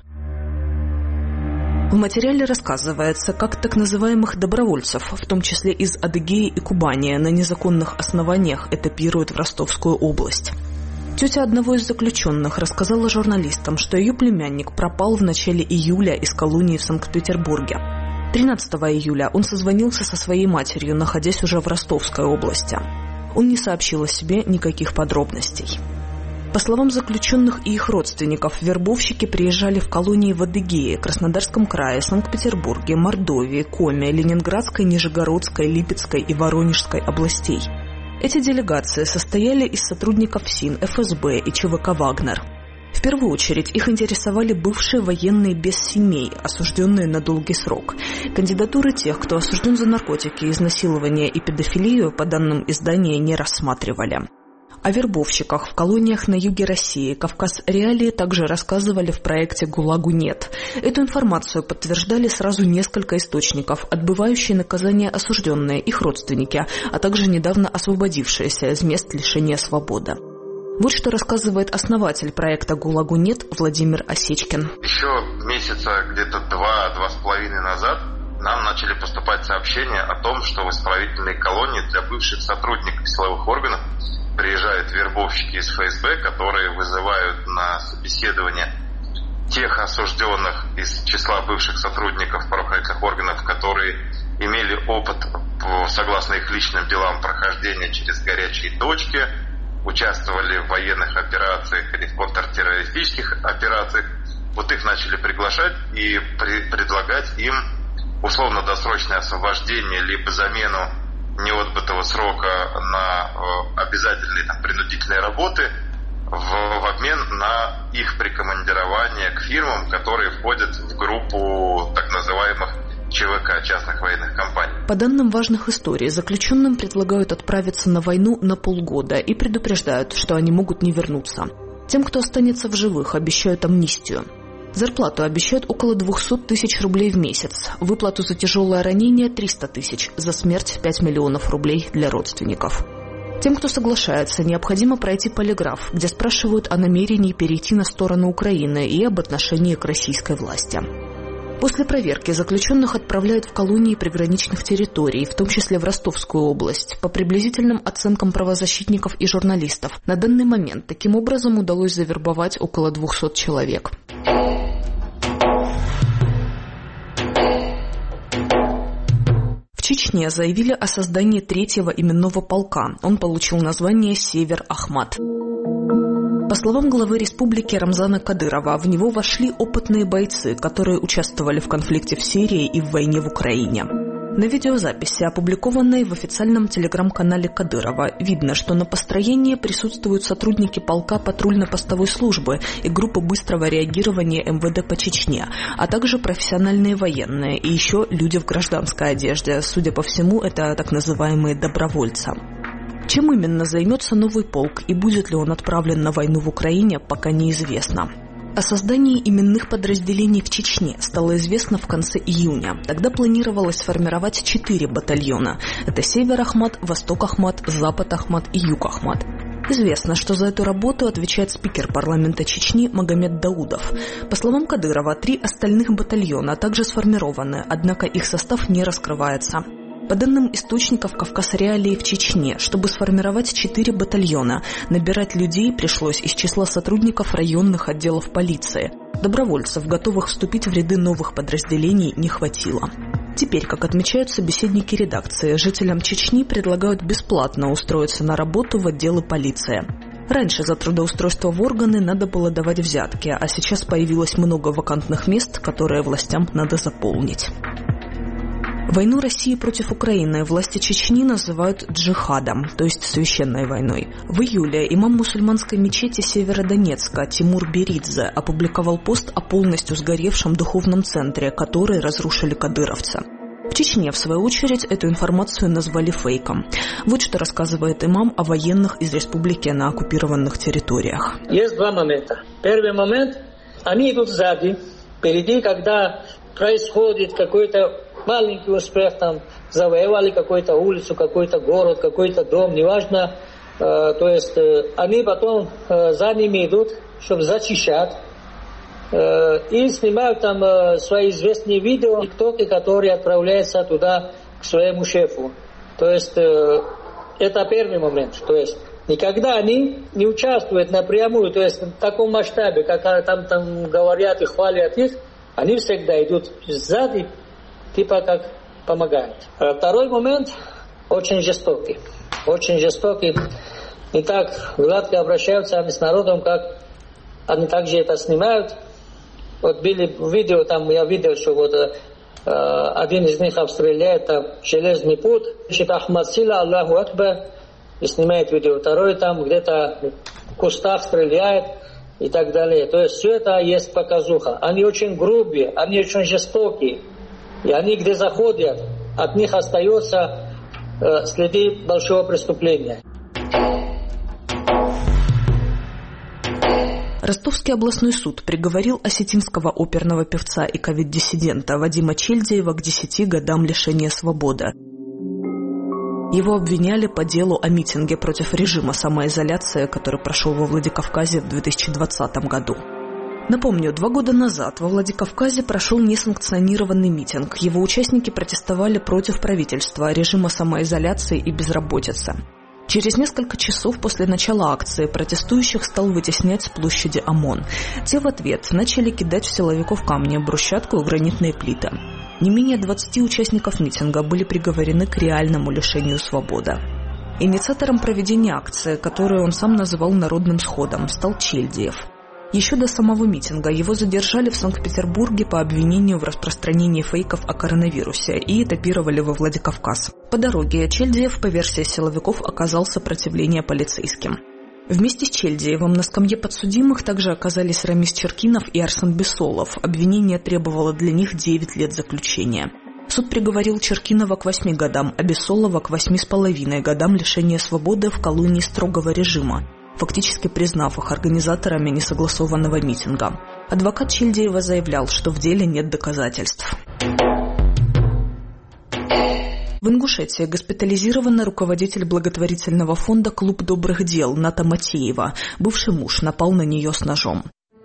В материале рассказывается, как так называемых добровольцев, в том числе из Адыгеи и Кубани, на незаконных основаниях этапируют в Ростовскую область. Тетя одного из заключенных рассказала журналистам, что ее племянник пропал в начале июля из колонии в Санкт-Петербурге. тринадцатого июля он созвонился со своей матерью, находясь уже в Ростовской области. Он не сообщил о себе никаких подробностей. По словам заключенных и их родственников, вербовщики приезжали в колонии в Адыгее, Краснодарском крае, Санкт-Петербурге, Мордовии, Коми, Ленинградской, Нижегородской, Липецкой и Воронежской областей. Эти делегации состояли из сотрудников СИН, эф эс бэ и че вэ ка «Вагнер». В первую очередь их интересовали бывшие военные без семей, осужденные на долгий срок. Кандидатуры тех, кто осужден за наркотики, изнасилование и педофилию, по данным издания, не рассматривали. О вербовщиках в колониях на юге России «Кавказ. Реалии» также рассказывали в проекте «ГУЛАГу нет». Эту информацию подтверждали сразу несколько источников, отбывающие наказание осужденные, их родственники, а также недавно освободившиеся из мест лишения свободы. Вот что рассказывает основатель проекта «ГУЛАГу нет» Владимир Осечкин. Еще месяца где-то два-два с половиной назад нам начали поступать сообщения о том, что в исправительные колонии для бывших сотрудников силовых органов приезжают вербовщики из эф эс бэ, которые вызывают на собеседование тех осужденных из числа бывших сотрудников правоохранительных органов, которые имели опыт, согласно их личным делам, прохождения через горячие точки, участвовали в военных операциях или в контртеррористических операциях. Вот их начали приглашать и при- предлагать им условно-досрочное освобождение либо замену неотбытого срока на э, обязательные там, принудительные работы в, в обмен на их прикомандирование к фирмам, которые входят в группу так называемых че вэ ка, частных военных компаний. По данным важных историй, заключенным предлагают отправиться на войну на полгода и предупреждают, что они могут не вернуться. Тем, кто останется в живых, обещают амнистию. Зарплату обещают около двести тысяч рублей в месяц, выплату за тяжелое ранение триста тысяч, за смерть пять миллионов рублей для родственников. Тем, кто соглашается, необходимо пройти полиграф, где спрашивают о намерении перейти на сторону Украины и об отношении к российской власти. После проверки заключенных отправляют в колонии приграничных территорий, в том числе в Ростовскую область. По приблизительным оценкам правозащитников и журналистов, на данный момент таким образом удалось завербовать около двухсот человек. В Чечне заявили о создании третьего именного полка. Он получил название «Север Ахмат». По словам главы республики Рамзана Кадырова, в него вошли опытные бойцы, которые участвовали в конфликте в Сирии и в войне в Украине. На видеозаписи, опубликованной в официальном телеграм-канале Кадырова, видно, что на построении присутствуют сотрудники полка патрульно-постовой службы и группы быстрого реагирования эм вэ дэ по Чечне, а также профессиональные военные и еще люди в гражданской одежде. Судя по всему, это так называемые добровольцы. Чем именно займется новый полк и будет ли он отправлен на войну в Украине, пока неизвестно. О создании именных подразделений в Чечне стало известно в конце июня. Тогда планировалось сформировать четыре батальона. Это Север Ахмат, Восток Ахмат, Запад Ахмат и Юг Ахмат. Известно, что за эту работу отвечает спикер парламента Чечни Магомед Даудов. По словам Кадырова, три остальных батальона также сформированы, однако их состав не раскрывается. По данным источников «Кавказ Реалии» в Чечне, чтобы сформировать четыре батальона, набирать людей пришлось из числа сотрудников районных отделов полиции. Добровольцев, готовых вступить в ряды новых подразделений, не хватило. Теперь, как отмечают собеседники редакции, жителям Чечни предлагают бесплатно устроиться на работу в отделы полиции. Раньше за трудоустройство в органы надо было давать взятки, а сейчас появилось много вакантных мест, которые властям надо заполнить. Войну России против Украины власти Чечни называют джихадом, то есть священной войной. В июле имам мусульманской мечети Северодонецка Тимур Беридзе опубликовал пост о полностью сгоревшем духовном центре, который разрушили кадыровцы. В Чечне, в свою очередь, эту информацию назвали фейком. Вот что рассказывает имам о военных из республики на оккупированных территориях. Есть два момента. Первый момент, они идут сзади, впереди, когда происходит какой-то маленький успех, там, завоевали какую-то улицу, какой-то город, какой-то дом, неважно. Э, то есть э, они потом э, за ними идут, чтобы зачищать. Э, и снимают там э, свои известные видео, тиктоки, которые отправляются туда к своему шефу. То есть э, это первый момент. То есть никогда они не участвуют напрямую, то есть в таком масштабе, как там, там говорят и хвалят их, они всегда идут сзади, типа как помогают. А второй момент очень жестокий. Очень жестокий. Не так гладко обращаются они с народом, как они также это снимают. Вот были видео, там я видел, что вот э, один из них обстреляет там железный путь, пишет Ахмад Сила, Аллаху Акбар, и снимает видео. Второй там где-то в кустах стреляет и так далее. То есть все это есть показуха. Они очень грубые, они очень жестокие. И они, где заходят, от них остается э, следы большого преступления. Ростовский областной суд приговорил осетинского оперного певца и ковид-диссидента Вадима Чельдеева к десяти годам лишения свободы. Его обвиняли по делу о митинге против режима самоизоляции, который прошел во Владикавказе в две тысячи двадцатом году. Напомню, два года назад во Владикавказе прошел несанкционированный митинг. Его участники протестовали против правительства, режима самоизоляции и безработицы. Через несколько часов после начала акции протестующих стал вытеснять с площади ОМОН. Те в ответ начали кидать в силовиков камни, брусчатку и гранитные плиты. Не менее двадцати участников митинга были приговорены к реальному лишению свободы. Инициатором проведения акции, которую он сам называл народным сходом, стал Чельдеев. Еще до самого митинга его задержали в Санкт-Петербурге по обвинению в распространении фейков о коронавирусе и этапировали во Владикавказ. По дороге Чельдеев, по версии силовиков, оказал сопротивление полицейским. Вместе с Чельдеевым на скамье подсудимых также оказались Рамис Черкинов и Арсен Бесолов. Обвинение требовало для них девять лет заключения. Суд приговорил Черкинова к восьми годам, а Бесолова к восьми с половиной годам лишения свободы в колонии строгого режима, фактически признав их организаторами несогласованного митинга. Адвокат Чельдеева заявлял, что в деле нет доказательств. В Ингушетии госпитализирована руководитель благотворительного фонда «Клуб добрых дел» Ната Матеева. Бывший муж напал на нее с ножом.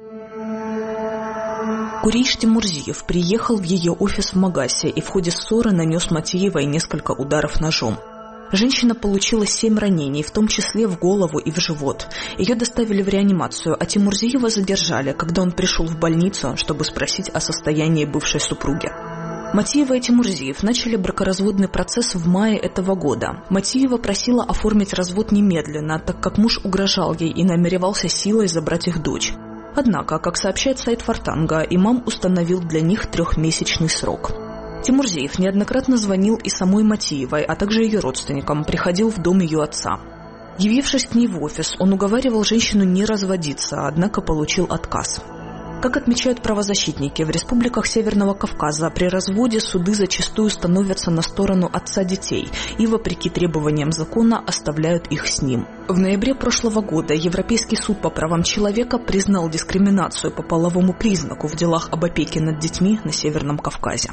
Курейш Тимурзиев приехал в ее офис в Магасе и в ходе ссоры нанес Матеевой несколько ударов ножом. Женщина получила семь ранений, в том числе в голову и в живот. Ее доставили в реанимацию, а Тимурзиева задержали, когда он пришел в больницу, чтобы спросить о состоянии бывшей супруги. Матиева и Тимурзиев начали бракоразводный процесс в мае этого года. Матиева просила оформить развод немедленно, так как муж угрожал ей и намеревался силой забрать их дочь. Однако, как сообщает сайт Фортанга, имам установил для них трехмесячный срок. Тимурзиев неоднократно звонил и самой Матиевой, а также ее родственникам, приходил в дом ее отца. Явившись к ней в офис, он уговаривал женщину не разводиться, однако получил отказ. Как отмечают правозащитники, в республиках Северного Кавказа при разводе суды зачастую становятся на сторону отца детей и, вопреки требованиям закона, оставляют их с ним. В ноябре прошлого года Европейский суд по правам человека признал дискриминацию по половому признаку в делах об опеке над детьми на Северном Кавказе.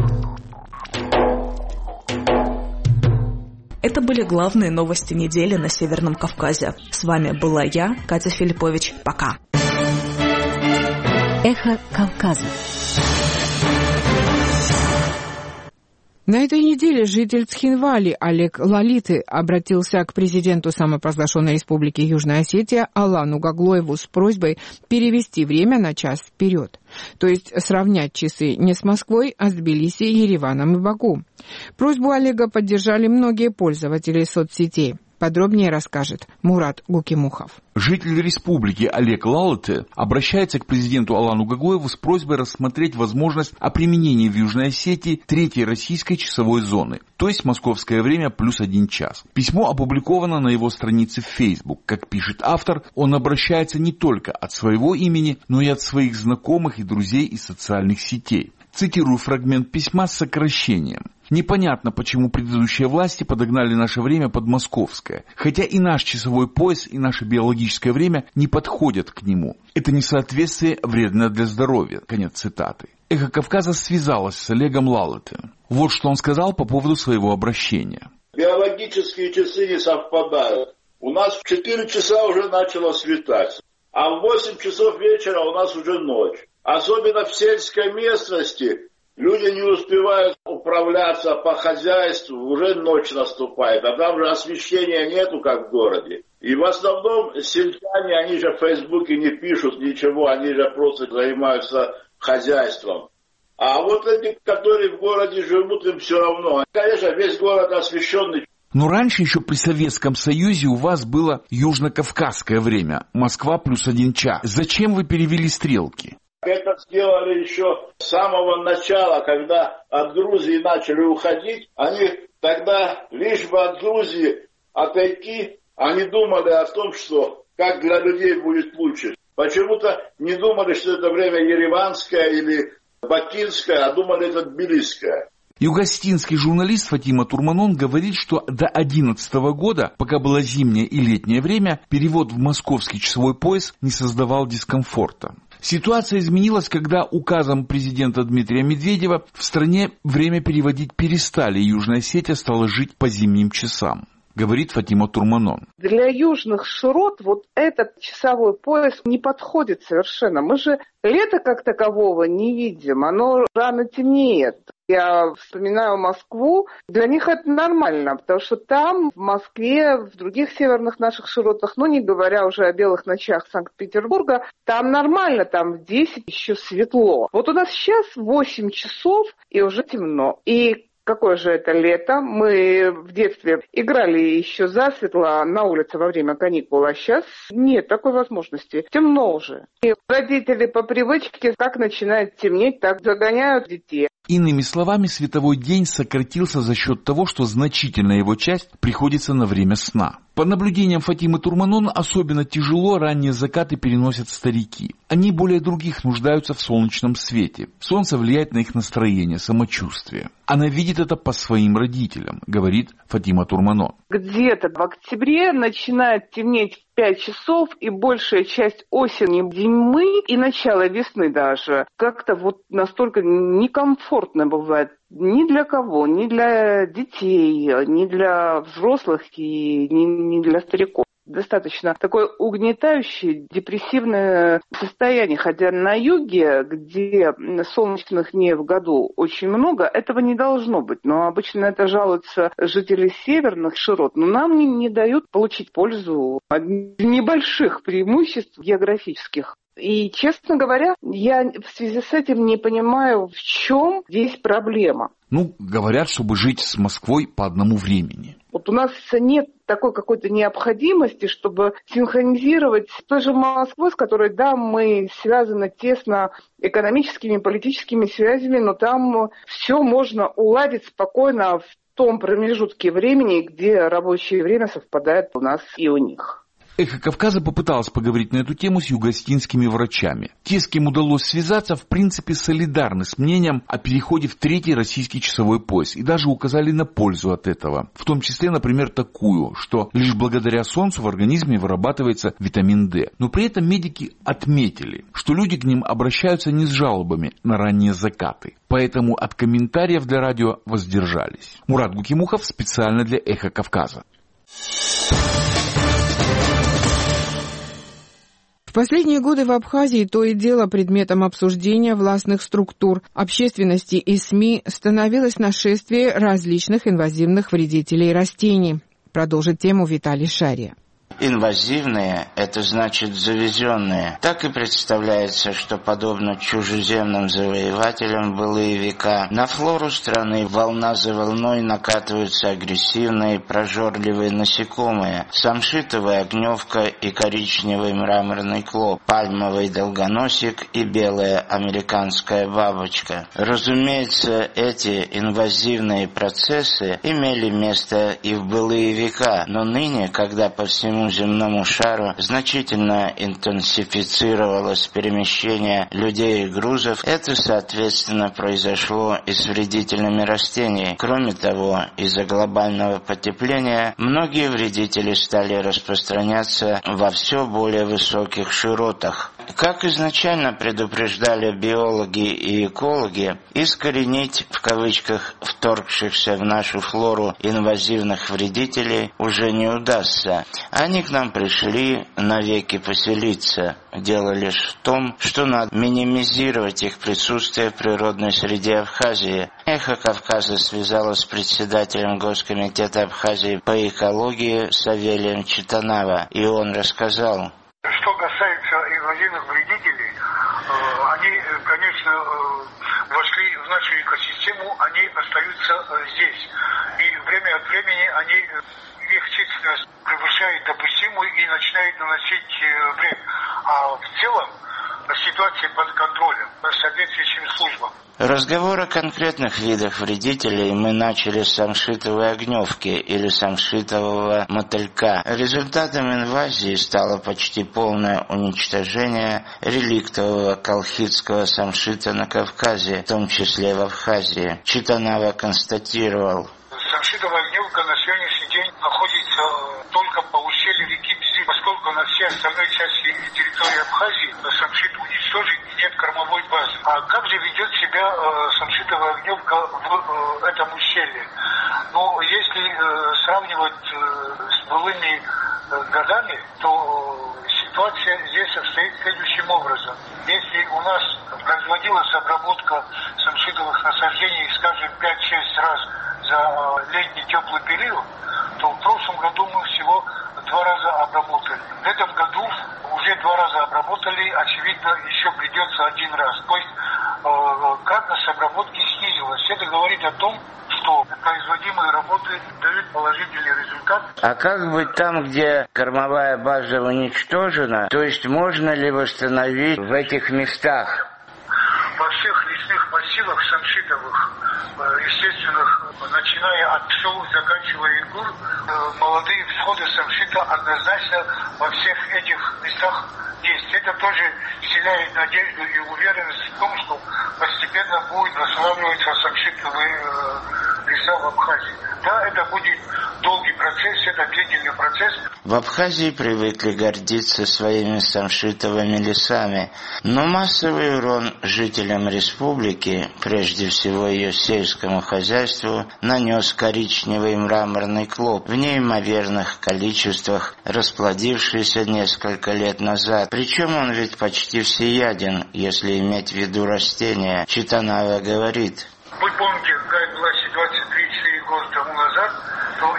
Это были главные новости недели на Северном Кавказе. С вами была я, Катя Филиппович. Пока. Эхо Кавказа. На этой неделе житель Цхинвали Олег Лалиты обратился к президенту самопровозглашенной республики Южная Осетия Алану Гаглоеву с просьбой перевести время на час вперед, то есть сравнять часы не с Москвой, а с Тбилиси, Ереваном и Баку. Просьбу Олега поддержали многие пользователи соцсетей. Подробнее расскажет Мурат Гукимухов. Житель республики Олег Лалыты обращается к президенту Алану Гаглоеву с просьбой рассмотреть возможность о применении в Южной Осетии третьей российской часовой зоны, то есть московское время плюс один час. Письмо опубликовано на его странице в Facebook. Как пишет автор, он обращается не только от своего имени, но и от своих знакомых и друзей из социальных сетей. Цитирую фрагмент письма с сокращением. Непонятно, почему предыдущие власти подогнали наше время под московское, хотя и наш часовой пояс, и наше биологическое время не подходят к нему. Это несоответствие вредно для здоровья. Конец цитаты. Эхо Кавказа связалось с Олегом Лалыты. Вот что он сказал по поводу своего обращения. Биологические часы не совпадают. У нас в четыре часа уже начало светать, а в восемь часов вечера у нас уже ночь. Особенно в сельской местности люди не успевают управляться по хозяйству, уже ночь наступает, а там же освещения нету, как в городе. И в основном сельчане, они же в Фейсбуке не пишут ничего, они же просто занимаются хозяйством. А вот эти, которые в городе живут, им все равно. Конечно, весь город освещенный. Но раньше, еще при Советском Союзе, у вас было южно-кавказское время, Москва плюс один час. Зачем вы перевели стрелки? Это сделали еще с самого начала, когда от Грузии начали уходить. Они тогда, лишь бы от Грузии отойти, они думали о том, что как для людей будет лучше. Почему-то не думали, что это время ереванское или бакинское, а думали, это тбилисское. Югостинский журналист Фатима Турманон говорит, что до две тысячи одиннадцатого года, пока было зимнее и летнее время, перевод в московский часовой пояс не создавал дискомфорта. Ситуация изменилась, когда указом президента Дмитрия Медведева в стране время переводить перестали, и Южная Осетия стала жить по зимним часам, говорит Фатима Турманон. Для южных широт вот этот часовой пояс не подходит совершенно. Мы же лето как такового не видим, оно рано темнеет. Я вспоминаю Москву, для них это нормально, потому что там, в Москве, в других северных наших широтах, ну не говоря уже о белых ночах Санкт-Петербурга, там нормально, там в десять еще светло. Вот у нас сейчас восемь часов и уже темно. И какое же это лето? Мы в детстве играли еще засветло на улице во время каникул, а сейчас нет такой возможности. Темно уже. И родители по привычке, как начинает темнеть, так загоняют детей. Иными словами, световой день сократился за счет того, что значительная его часть приходится на время сна. По наблюдениям Фатимы Турманон, особенно тяжело ранние закаты переносят старики. Они более других нуждаются в солнечном свете. Солнце влияет на их настроение, самочувствие. Она видит это по своим родителям, говорит Фатима Турманон. Где-то в октябре начинает темнеть в пять часов, и большая часть осени, зимы и начало весны даже как-то вот настолько некомфортно бывает. Ни для кого, ни для детей, ни для взрослых и ни, ни для стариков. Достаточно такое угнетающее, депрессивное состояние. Хотя на юге, где солнечных дней в году очень много, этого не должно быть. Но обычно это жалуются жители северных широт. Но нам не, не дают получить пользу от небольших преимуществ географических. И, честно говоря, я в связи с этим не понимаю, в чем здесь проблема. Ну, говорят, чтобы жить с Москвой по одному времени. Вот у нас нет такой какой-то необходимости, чтобы синхронизировать с той же Москвой, с которой, да, мы связаны тесно экономическими, политическими связями, но там все можно уладить спокойно в том промежутке времени, где рабочее время совпадает у нас и у них. «Эхо Кавказа» попыталась поговорить на эту тему с юго-остинскими врачами. Те, с кем удалось связаться, в принципе солидарны с мнением о переходе в третий российский часовой пояс и даже указали на пользу от этого. В том числе, например, такую, что лишь благодаря солнцу в организме вырабатывается витамин D. Но при этом медики отметили, что люди к ним обращаются не с жалобами на ранние закаты. Поэтому от комментариев для радио воздержались. Мурат Гукимухов специально для «Эхо Кавказа». В последние годы в Абхазии то и дело предметом обсуждения властных структур, общественности и СМИ становилось нашествие различных инвазивных вредителей растений. Продолжит тему Виталий Шария. Инвазивные – это значит завезенные. Так и представляется, что подобно чужеземным завоевателям в былые века на флору страны волна за волной накатываются агрессивные прожорливые насекомые, самшитовая огневка и коричневый мраморный клоп, пальмовый долгоносик и белая американская бабочка. Разумеется, эти инвазивные процессы имели место и в былые века, но ныне, когда по всему земному шару значительно интенсифицировалось перемещение людей и грузов, это, соответственно, произошло и с вредителями растений. Кроме того, из-за глобального потепления многие вредители стали распространяться во все более высоких широтах. Как изначально предупреждали биологи и экологи, искоренить, в кавычках, вторгшихся в нашу флору инвазивных вредителей уже не удастся. Они к нам пришли навеки поселиться. Дело лишь в том, что надо минимизировать их присутствие в природной среде Абхазии. «Эхо Кавказа» связалось с председателем Госкомитета Абхазии по экологии Савелием Читанава, и он рассказал. Что касается инвазивных вредителей, они, конечно, вошли в нашу экосистему, они остаются здесь. И время от времени они, их численность превышает допустимую и начинает наносить вред. А в целом ситуация под контролем соответствующими службам. Разговор о конкретных видах вредителей мы начали с самшитовой огневки или самшитового мотылька. Результатом инвазии стало почти полное уничтожение реликтового колхидского самшита на Кавказе, в том числе в Абхазии. Читанава констатировал. Самшитовая огневка на сегодняшний день находится только по ущелью реки Бзи, поскольку на всей остальной части территории Абхазии самшит уничтожен и нет кормовой базы. А как же ведет себя э, самшитовая огневка в э, этом ущелье? Ну, если э, сравнивать э, с былыми э, годами, то э, ситуация здесь обстоит следующим образом. Если у нас производилась обработка самшитовых насаждений, скажем, пять-шесть раз за летний теплый период, то в прошлом году мы всего два раза обработали. В этом году уже два раза обработали, очевидно, еще придется один раз. То есть э, кратность обработки снизилась. Это говорит о том, что производимые работы дают положительный результат. А как быть там, где кормовая база уничтожена? То есть можно ли восстановить в этих местах? Во всех лесных массивах самшитовых, естественных, начиная от пчел, заканчивая игур, молодые всходы самшита однозначно во всех этих местах есть. Это тоже вселяет надежду и уверенность в том, что постепенно будет восстанавливаться самшитовые леса в Абхазии. Да, это будет долгий процесс, это длительный процесс. В Абхазии привыкли гордиться своими самшитовыми лесами, но массовый урон жителям республики, прежде всего ее сельскому хозяйству, нанес коричневый мраморный клоп в неимоверных количествах, расплодившийся несколько лет назад. Причем он ведь почти всеяден, если иметь в виду растения. Читанава говорит. Вы помните, какая была ситуация три-четыре года тому назад, то и здесь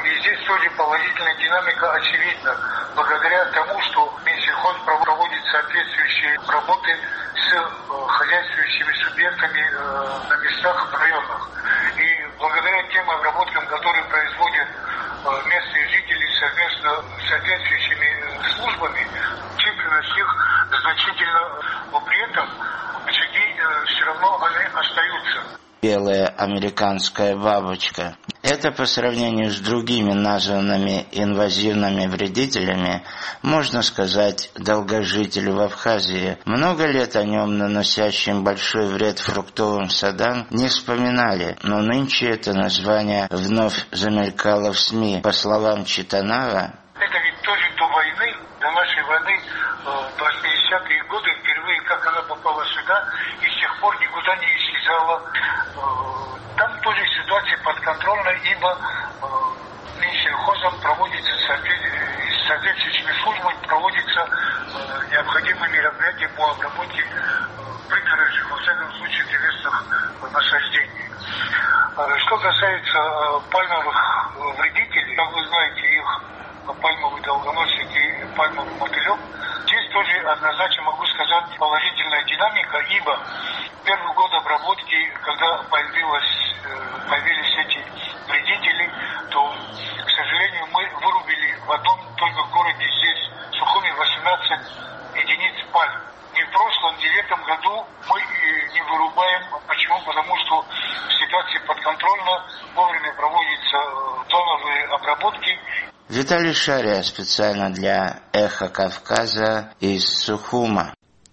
тоже положительная динамика очевидна, благодаря тому, что Минсельхоз проводит соответствующие работы с хозяйствующими субъектами на местах, в районах. И благодаря тем обработкам, которые производят местные жители совместно с соответствующими службами, численность их значительно, но при этом очаги все равно они остаются. Белая американская бабочка. Это по сравнению с другими названными инвазивными вредителями, можно сказать, долгожитель в Абхазии. Много лет о нем, наносящем большой вред фруктовым садам, не вспоминали, но нынче это название вновь замелькало в СМИ. По словам Читанава, это ведь тоже до войны, до нашей войны, в восьмидесятые годы, впервые как она попала сюда, и с тех пор никуда не исчезала. Там тоже ситуация подконтрольна, ибо Минсельхозом проводится, с соответствующими службами проводятся необходимые мероприятия по обработке пригорожных, во всяком случае, древесных насаждений. Что касается пальмовых вредителей, как вы знаете, их пальмовый долгоносик и пальмовый мотылек, здесь тоже однозначно могу сказать положительная динамика, ибо первый год обработки, когда появилось, появились эти вредители, то, к сожалению, мы вырубили в одном только городе здесь, Сухуми, восемнадцать единиц пальм. Ни в прошлом, ни в этом году мы не вырубаем. Почему? Потому что ситуация подконтрольна, вовремя проводятся плановые обработки. Виталий Шария специально для «Эхо Кавказа» из Сухума.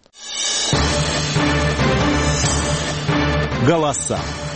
Голоса.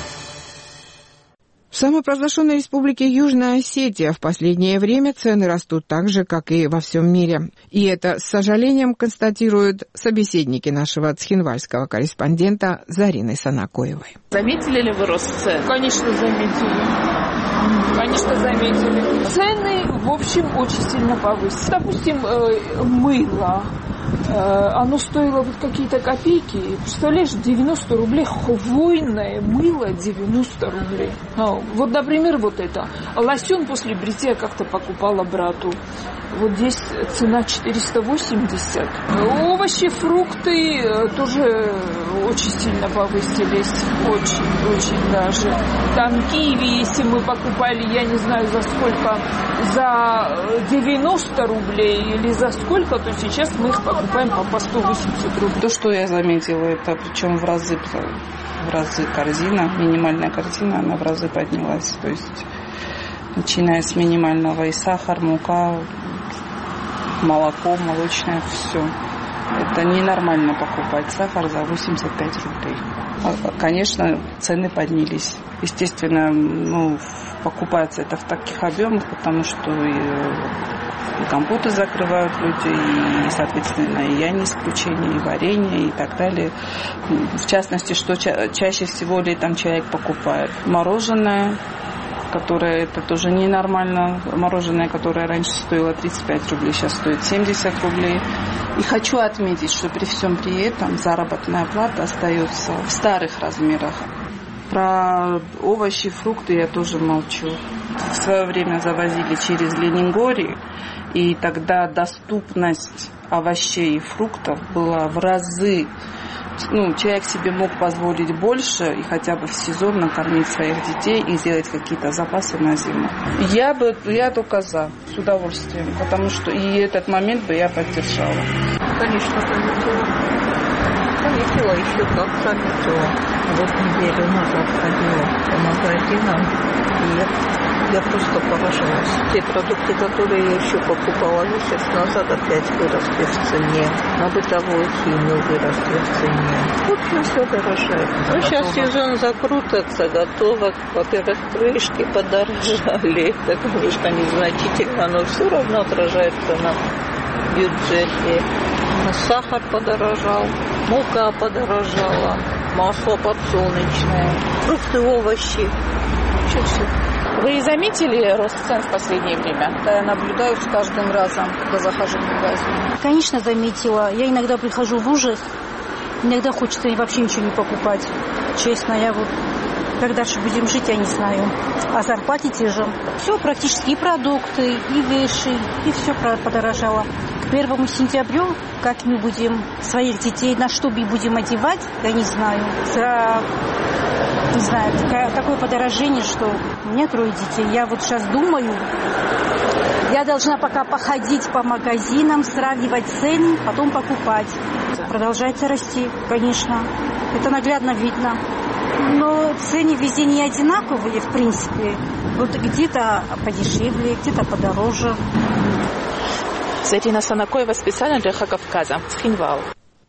В самопровозглашенной республике Южная Осетия в последнее время цены растут так же, как и во всем мире. И это с сожалением констатируют собеседники нашего цхинвальского корреспондента Зарины Санакоевой. Заметили ли вы рост цен? Конечно, заметили. Конечно, заметили. Цены, в общем, очень сильно повысились. Допустим, мыло. Оно стоило вот какие-то копейки. Представляешь, девяносто рублей. Хвойное мыло девяносто рублей. Ну, вот, например, вот это. Лосьон после бритья как-то покупала брату. Вот здесь цена четыреста восемьдесят. Овощи, фрукты тоже очень сильно повысились. Очень, очень даже. Там киви, если мы покупали, я не знаю за сколько, за девяносто рублей или за сколько, то сейчас мы их покупаем по сто восемьдесят рублей. То, что я заметила, это причем в разы, в разы корзина, минимальная корзина, она в разы поднялась. То есть, начиная с минимального и сахар, мука, молоко, молочное, все. Это ненормально покупать сахар за восемьдесят пять рублей. Конечно, цены поднялись. Естественно, ну, покупается это в таких объемах, потому что и, и компоты закрывают люди, и, соответственно, и я не исключение, и варенье, и так далее. В частности, что ча- чаще всего летом человек покупает? Мороженое, которое это тоже ненормально. Мороженое, которое раньше стоило тридцать пять рублей, сейчас стоит семьдесят рублей. И хочу отметить, что при всем при этом заработная плата остается в старых размерах. Про овощи, фрукты я тоже молчу. В свое время завозили через Ленингорий, и тогда доступность овощей и фруктов была в разы. Ну, человек себе мог позволить больше и хотя бы в сезон накормить своих детей и сделать какие-то запасы на зиму. Я бы, я только за, с удовольствием, потому что и этот момент бы я поддержала. Конечно, заметила. Заметила еще как заметила. Вот неделю назад ходила по магазинам, и я просто поражалась. Те продукты, которые я еще покупала месяц назад, опять выросли в цене. На бытовую химию выросли в цене. В общем, все дорожает. Ну, сейчас сезон закрутится, готово. Во-первых, крышки подорожали. Это, конечно, незначительно, но все равно отражается на бюджете. Сахар подорожал, мука подорожала, масло подсолнечное, фрукты, овощи. Чуть-чуть. Вы заметили рост цен в последнее время? Да, я наблюдаю с каждым разом, когда захожу в магазин. Конечно, заметила. Я иногда прихожу в ужас. Иногда хочется вообще ничего не покупать. Честно, я вот Как дальше будем жить, я не знаю. А зарплаты те же. Все практически, и продукты, и вещи, и все подорожало. К первому сентябрю, как мы будем своих детей, на что мы будем одевать, я не знаю. За, не знаю, такое, такое подорожение, что у меня трое детей. Я вот сейчас думаю, я должна пока походить по магазинам, сравнивать цены, потом покупать. Продолжается расти, конечно. Это наглядно видно. Но цены везде не одинаковые, в принципе. Вот где-то подешевле, где-то подороже. Зарина Санакоева специально для Эхо Кавказа с Хинвал.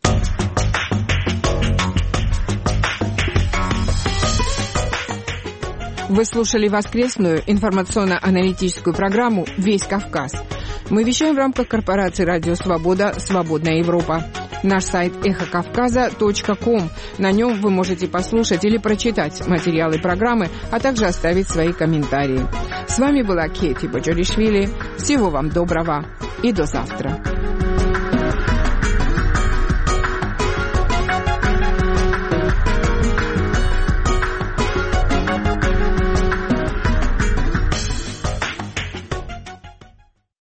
Вы слушали воскресную информационно-аналитическую программу «Весь Кавказ». Мы вещаем в рамках корпорации «Радио Свобода. Свободная Европа». Наш сайт эхо кавказа точка ком. На нем вы можете послушать или прочитать материалы программы, а также оставить свои комментарии. С вами была Кети Боджоришвили. Всего вам доброго и до завтра.